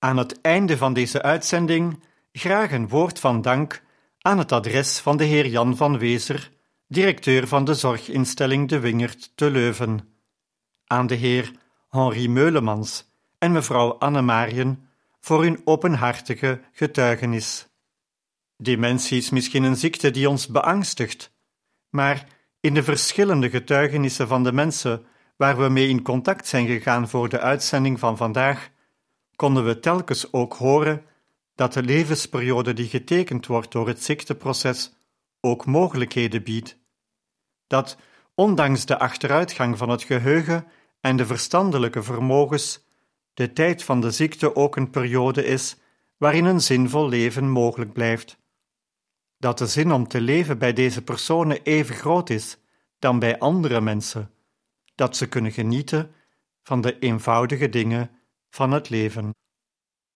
[SPEAKER 2] Aan het einde van deze uitzending graag een woord van dank aan het adres van de heer Jan van Wezer, directeur van de zorginstelling De Wingert te Leuven, aan de heer Henri Meulemans en mevrouw Anne-Marien voor hun openhartige getuigenis. Dementie is misschien een ziekte die ons beangstigt, maar in de verschillende getuigenissen van de mensen waar we mee in contact zijn gegaan voor de uitzending van vandaag, konden we telkens ook horen dat de levensperiode die getekend wordt door het ziekteproces ook mogelijkheden biedt. Dat, ondanks de achteruitgang van het geheugen en de verstandelijke vermogens, de tijd van de ziekte ook een periode is waarin een zinvol leven mogelijk blijft. Dat de zin om te leven bij deze personen even groot is dan bij andere mensen, dat ze kunnen genieten van de eenvoudige dingen van het leven.